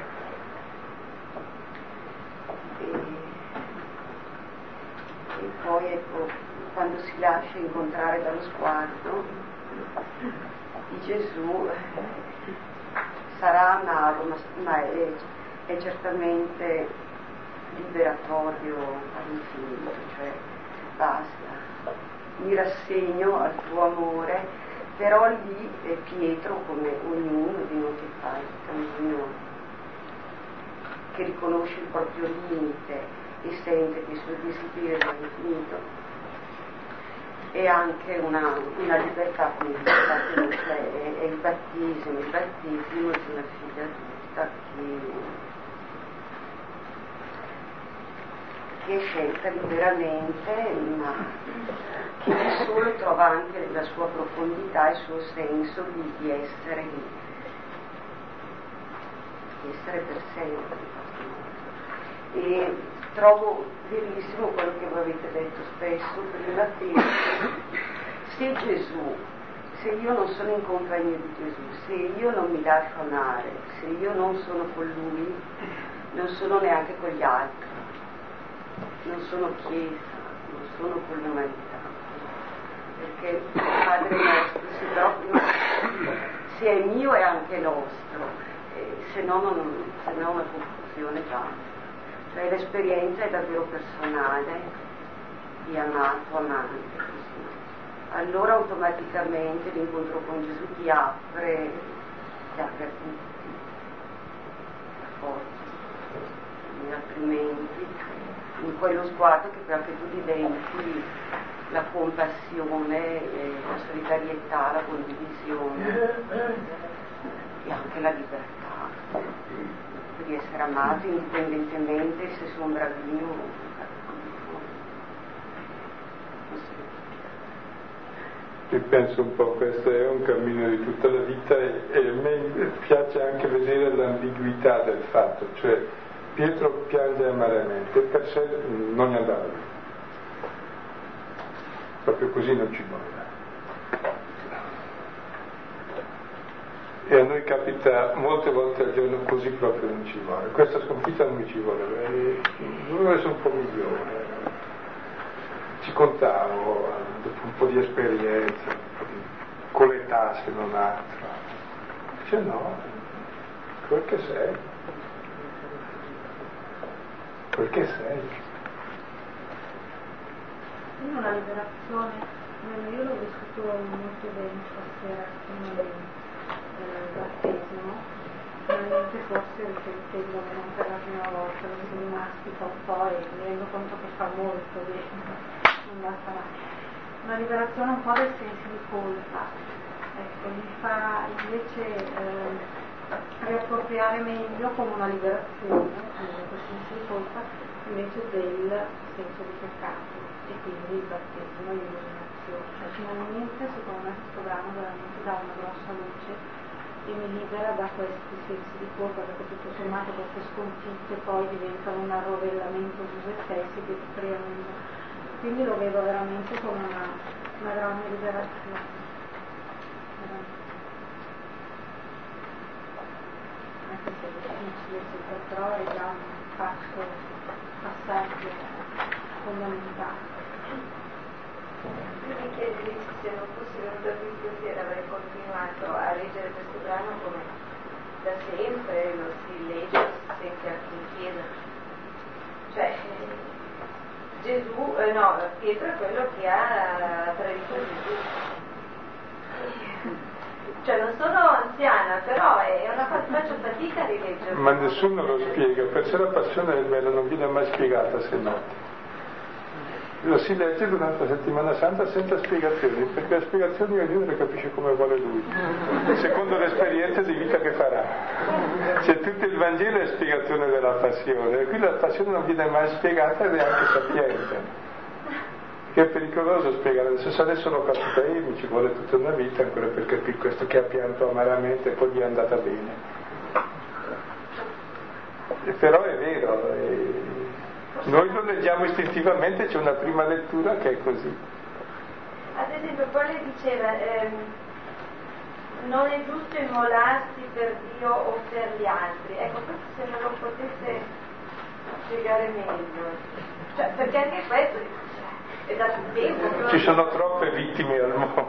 e poi ecco, quando si lascia incontrare dallo sguardo di Gesù sarà amaro, ma è certamente liberatorio all'infinito, cioè basta, mi rassegno al tuo amore, però lì è Pietro, come ognuno di noi che fa il cammino, che riconosce il proprio limite e sente che il suo desiderio è infinito, e anche una libertà come che non c'è, è il battesimo di una figlia tutta che è scelta liberamente, ma che da solo trova anche la sua profondità e il suo senso di essere per sempre. E trovo verissimo quello che voi avete detto spesso prima, che se io non sono in compagnia di Gesù, se io non mi lascio amare, se io non sono con Lui, non sono neanche con gli altri. Non sono chiesa, non sono con l'umanità, perché il Padre nostro se è mio è anche nostro, se no è una confusione già. Cioè l'esperienza è davvero personale, di amato, amante, così. Allora automaticamente l'incontro con Gesù ti apre a tutti, forza, altrimenti in quello sguardo che poi anche tu diventi la compassione, la solidarietà, la condivisione e anche la libertà di essere amato indipendentemente se sono bravino o Io penso un po', questo è un cammino di tutta la vita e a me piace anche vedere l'ambiguità del fatto, cioè Pietro piange amaramente, per sé non gli andava bene. proprio così non ci vuole. E a noi capita molte volte al giorno così proprio non ci vuole. Questa sconfitta non mi ci vuole, dovevo essere un po' migliore. Ci contavo, dopo un po' di esperienza, con l'età se non altro. Dice no, quel che sei. Quel che sei. Quindi una liberazione, io l'ho vissuto molto bene stasera con il battesimo, veramente forse riflettendo non per la prima volta, lo sono mastica un po' e mi rendo conto che fa molto bene, non basta mai. Una liberazione un po' dai sensi di colpa, ecco, mi fa invece riappropriare meglio come una liberazione, quel senso di colpa, invece del senso di peccato e quindi il battesimo e l'illuminazione. Cioè finalmente secondo me questo brano veramente dà una grossa luce e mi libera da questi sensi di colpa, perché tutto sommato queste sconfitte poi diventano un arrovellamento su se stessi che ti creano, quindi lo vedo veramente come una grande liberazione. Anche se è difficile, però è già un passaggio fondamentale. Io mi chiedevo se non fosse venuto qui stasera avrei continuato a leggere questo brano come da sempre lo si legge, lo si sente anche in chiesa. Cioè Pietro è quello che ha tradito Gesù. Cioè non sono anziana, però è una cosa, faccio fatica a rileggere. Ma nessuno lo spiega, perciò la passione del velo non viene mai spiegata se no. Lo si legge durante la settimana santa senza spiegazioni, perché le spiegazioni ognuno le capisce come vuole lui, secondo l'esperienza di vita che farà. C'è tutto il Vangelo è spiegazione della passione, e qui la passione non viene mai spiegata ed è anche sapiente. Che è pericoloso spiegare, se adesso l'ho capita io mi ci vuole tutta una vita ancora per capire questo che ha pianto amaramente e poi gli è andata bene. Però è vero, noi lo leggiamo istintivamente, c'è una prima lettura che è così. Ad esempio poi lei diceva non è giusto immolarsi per Dio o per gli altri, ecco, questo se me lo potesse spiegare meglio, cioè, perché anche questo è da tempo. Ci sono troppe vittime al mondo.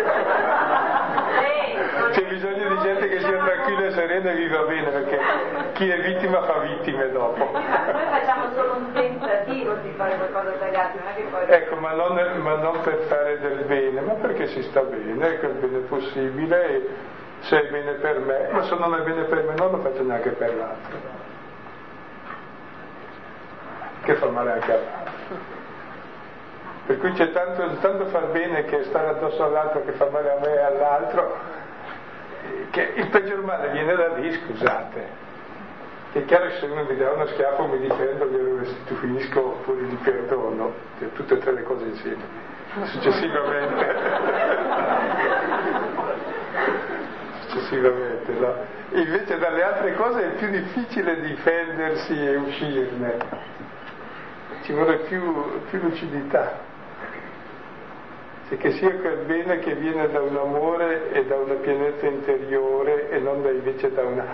C'è bisogno di gente che sia tranquilla e serena e viva bene, perché chi è vittima fa vittime dopo. Noi facciamo solo un tentativo di fare qualcosa sbagliato, non è che poi... Ecco, ma non per fare del bene, ma perché si sta bene, che è il bene possibile, e se è bene per me, ma se non è bene per me non lo faccio neanche per l'altro, che fa male anche all'altro. Per cui c'è tanto far bene che stare addosso all'altro che fa male a me e all'altro, che il peggior male viene da lì, scusate. È chiaro che se uno mi dà uno schiaffo mi difendo, glielo restituisco oppure gli perdono, cioè, tutte e tre le cose insieme, successivamente, no? Invece dalle altre cose è più difficile difendersi e uscirne, ci vuole più lucidità. Che sia quel bene che viene da un amore e da una pienezza interiore e non invece da una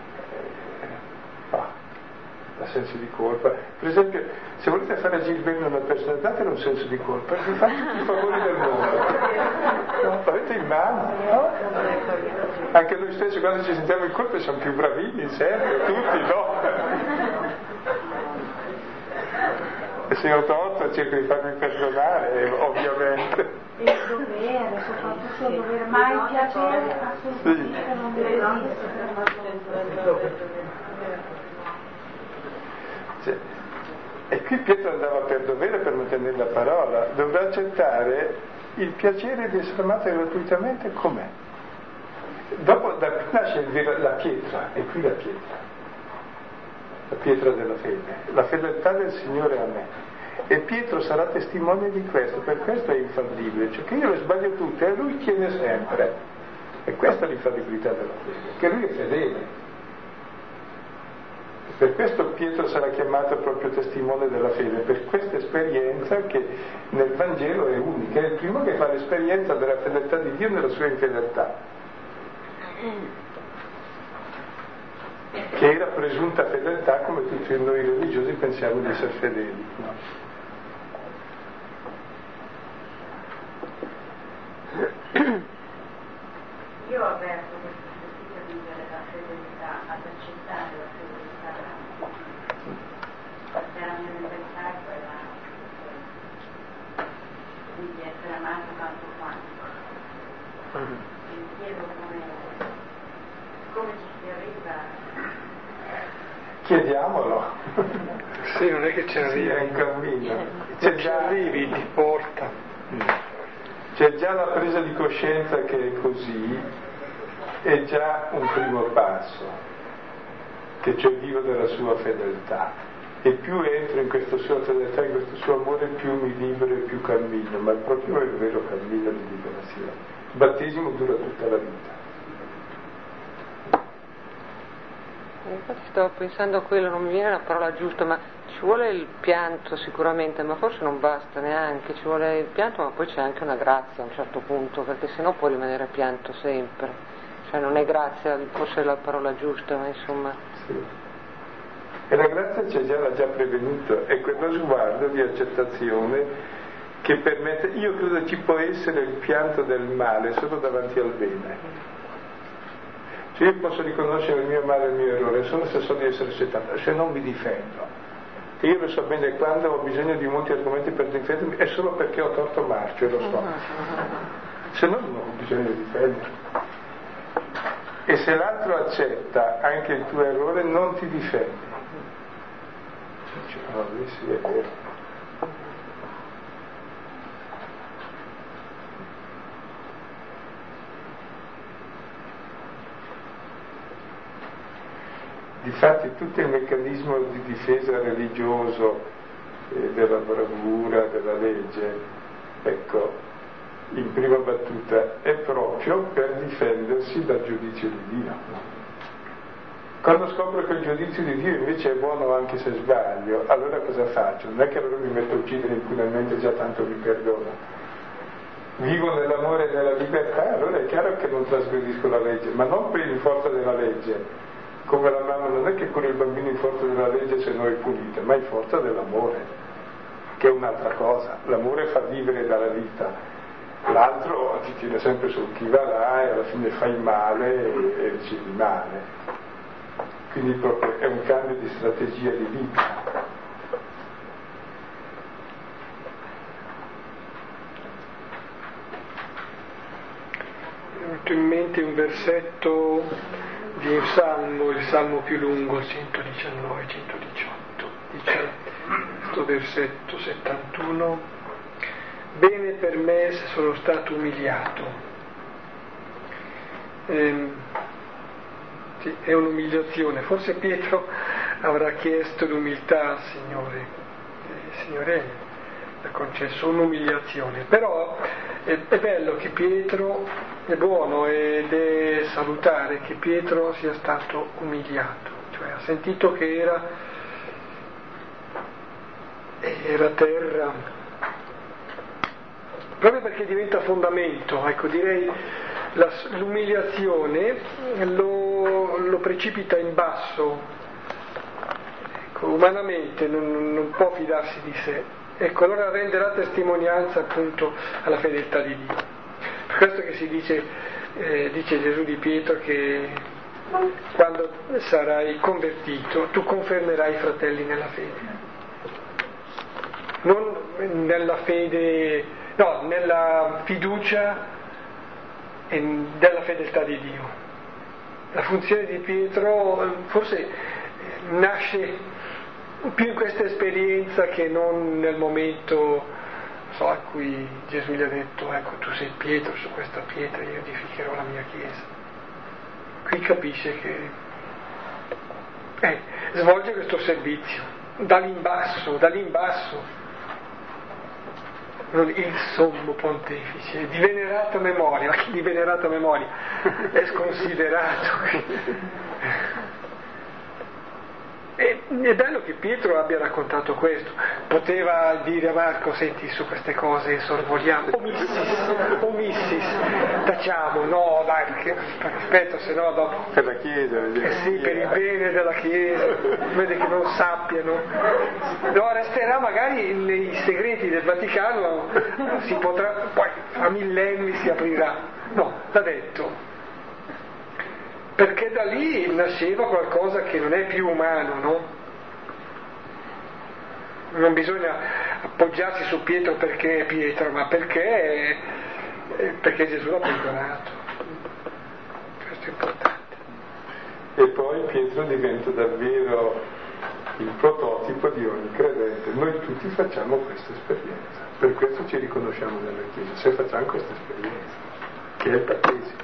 da senso di colpa. Per esempio, se volete fare agire bene una persona, datele un senso di colpa, vi fate tutti i favori del mondo, no? Avete in mano, no? Anche noi stessi quando ci sentiamo in colpa siamo più bravini, in serio, tutti, no? E se ho torto cerco di farmi perdonare, ovviamente. Il dovere, soprattutto il dovere, mai il piacere assolutamente non deve esistere. E qui Pietro andava per dovere per mantenere la parola, dovrà accettare il piacere di essere amato gratuitamente com'è. Dopo da qui nasce la pietra, e qui la pietra della fede, la fedeltà del Signore a me. E Pietro sarà testimone di questo, per questo è infallibile, cioè che io le sbaglio tutte e lui tiene sempre. E questa è l'infallibilità della fede, che lui è fedele. Per questo Pietro sarà chiamato proprio testimone della fede, per questa esperienza che nel Vangelo è unica, è il primo che fa l'esperienza della fedeltà di Dio nella sua infedeltà, che era presunta fedeltà come tutti noi religiosi pensiamo di essere fedeli, no? Io avverto questa fatica a vivere la fedeltà, ad accettare la fedeltà perché la mia libertà è quella di essere amato tanto quanto. E mi chiedo come ci si arriva. Chiediamolo. Sì, non è che ci arrivi. Sì, è in cammino. Se ci arrivi ti porta. C'è già la presa di coscienza che è così, è già un primo passo, che c'è vivo della sua fedeltà. E più entro in questa sua fedeltà, in questo suo amore, più mi libero e più cammino, ma proprio è il vero cammino di liberazione. Il battesimo dura tutta la vita. Infatti stavo pensando a quello, non mi viene la parola giusta, ma ci vuole il pianto sicuramente, ma forse non basta neanche, ci vuole il pianto, ma poi c'è anche una grazia a un certo punto, perché sennò può rimanere pianto sempre. Cioè non è grazia, forse è la parola giusta, ma insomma. Sì. E la grazia l'ha già prevenuto, è quello sguardo di accettazione che permette, io credo ci può essere il pianto del male solo davanti al bene. Cioè io posso riconoscere il mio male e il mio errore solo se so di essere accettato, se non mi difendo. E io lo so bene, quando ho bisogno di molti argomenti per difendermi è solo perché ho torto marcio, lo so. Se no non ho bisogno di difendermi. E se l'altro accetta anche il tuo errore non ti difendi. No, sì, è vero. Difatti tutto il meccanismo di difesa religioso della bravura, della legge, ecco, in prima battuta è proprio per difendersi dal giudizio di Dio. Quando scopro che il giudizio di Dio invece è buono anche se sbaglio, allora cosa faccio? Non è che allora mi metto a uccidere impunemente, già tanto mi perdono. Vivo nell'amore e nella libertà, allora è chiaro che non trasgredisco la legge, ma non per in forza della legge. Come la mamma non è che cura il bambino in forza della legge se no è punita, ma in forza dell'amore, che è un'altra cosa. L'amore fa vivere dalla vita, l'altro ti tiene sempre sul chi va là e alla fine fai male e ricevi male. Quindi proprio è un cambio di strategia di vita. Mi è venuto in mente un versetto di un salmo, il salmo più lungo, 119-118, dice questo versetto 71: bene per me se sono stato umiliato. Sì, è un'umiliazione, forse Pietro avrà chiesto l'umiltà al Signore, il Signore ha concesso un'umiliazione, però è bello che Pietro, è buono ed è salutare che Pietro sia stato umiliato, cioè ha sentito che era terra, proprio perché diventa fondamento, ecco, direi l'umiliazione lo precipita in basso, ecco, umanamente non può fidarsi di sé, ecco, allora renderà testimonianza appunto alla fedeltà di Dio. Per questo che si dice Gesù di Pietro che quando sarai convertito tu confermerai i fratelli nella fede, non nella fede, no, nella fiducia e della fedeltà di Dio. La funzione di Pietro forse nasce più in questa esperienza che non nel momento a cui Gesù gli ha detto: ecco, tu sei Pietro, su questa pietra io edificherò la mia chiesa. Qui capisce che svolge questo servizio dall'imbasso, il sommo pontefice di venerata memoria, ma che di venerata memoria è sconsiderato. E è bello che Pietro abbia raccontato questo. Poteva dire a Marco: senti, su queste cose sorvoliamo, omissis, tacciamo, no dai, perché rispetto, se no dopo per la Chiesa, sì, per il bene della Chiesa, vede che non sappiano, no, resterà magari nei segreti del Vaticano, si potrà, poi a millenni si aprirà. No, l'ha detto, perché da lì nasceva qualcosa che non è più umano, no? Non bisogna appoggiarsi su Pietro perché è Pietro, ma perché Gesù l'ha perdonato. Questo è importante. E poi Pietro diventa davvero il prototipo di ogni credente. Noi tutti facciamo questa esperienza, per questo ci riconosciamo nella Chiesa, se facciamo questa esperienza, che è il battesimo.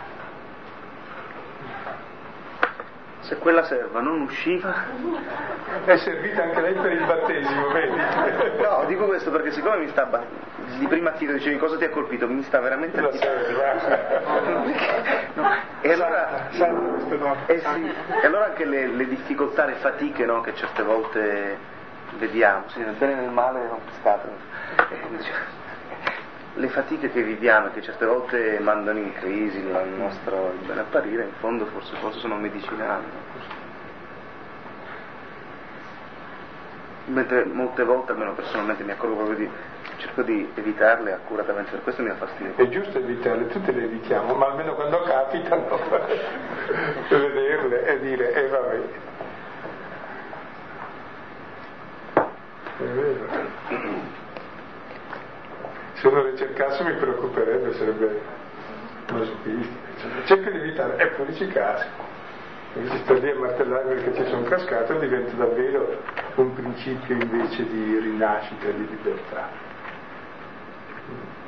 Se quella serva non usciva... È servita anche lei per il battesimo, vedi? No, dico questo perché siccome mi sta... Di prima ti dicevi cosa ti ha colpito, mi sta veramente... La serva. No. E allora... sì, e allora anche le difficoltà, le fatiche, no, che certe volte vediamo, sì, nel bene e nel male non pescate. Le fatiche che viviamo e che certe volte mandano in crisi il nostro bene apparire, in fondo forse sono medicinali. Mentre molte volte, almeno personalmente, mi accorgo proprio cerco di evitarle accuratamente, per questo mi ha fastidio. È giusto evitarle, tutte le evitiamo, ma almeno quando capitano vederle e dire vabbè. È vero. Se uno le cercasse mi preoccuperebbe, sarebbe masochistico. Cerca di evitare, e poi ci casi. Invece sta lì a martellare perché ci sono cascato, diventa davvero un principio invece di rinascita, di libertà.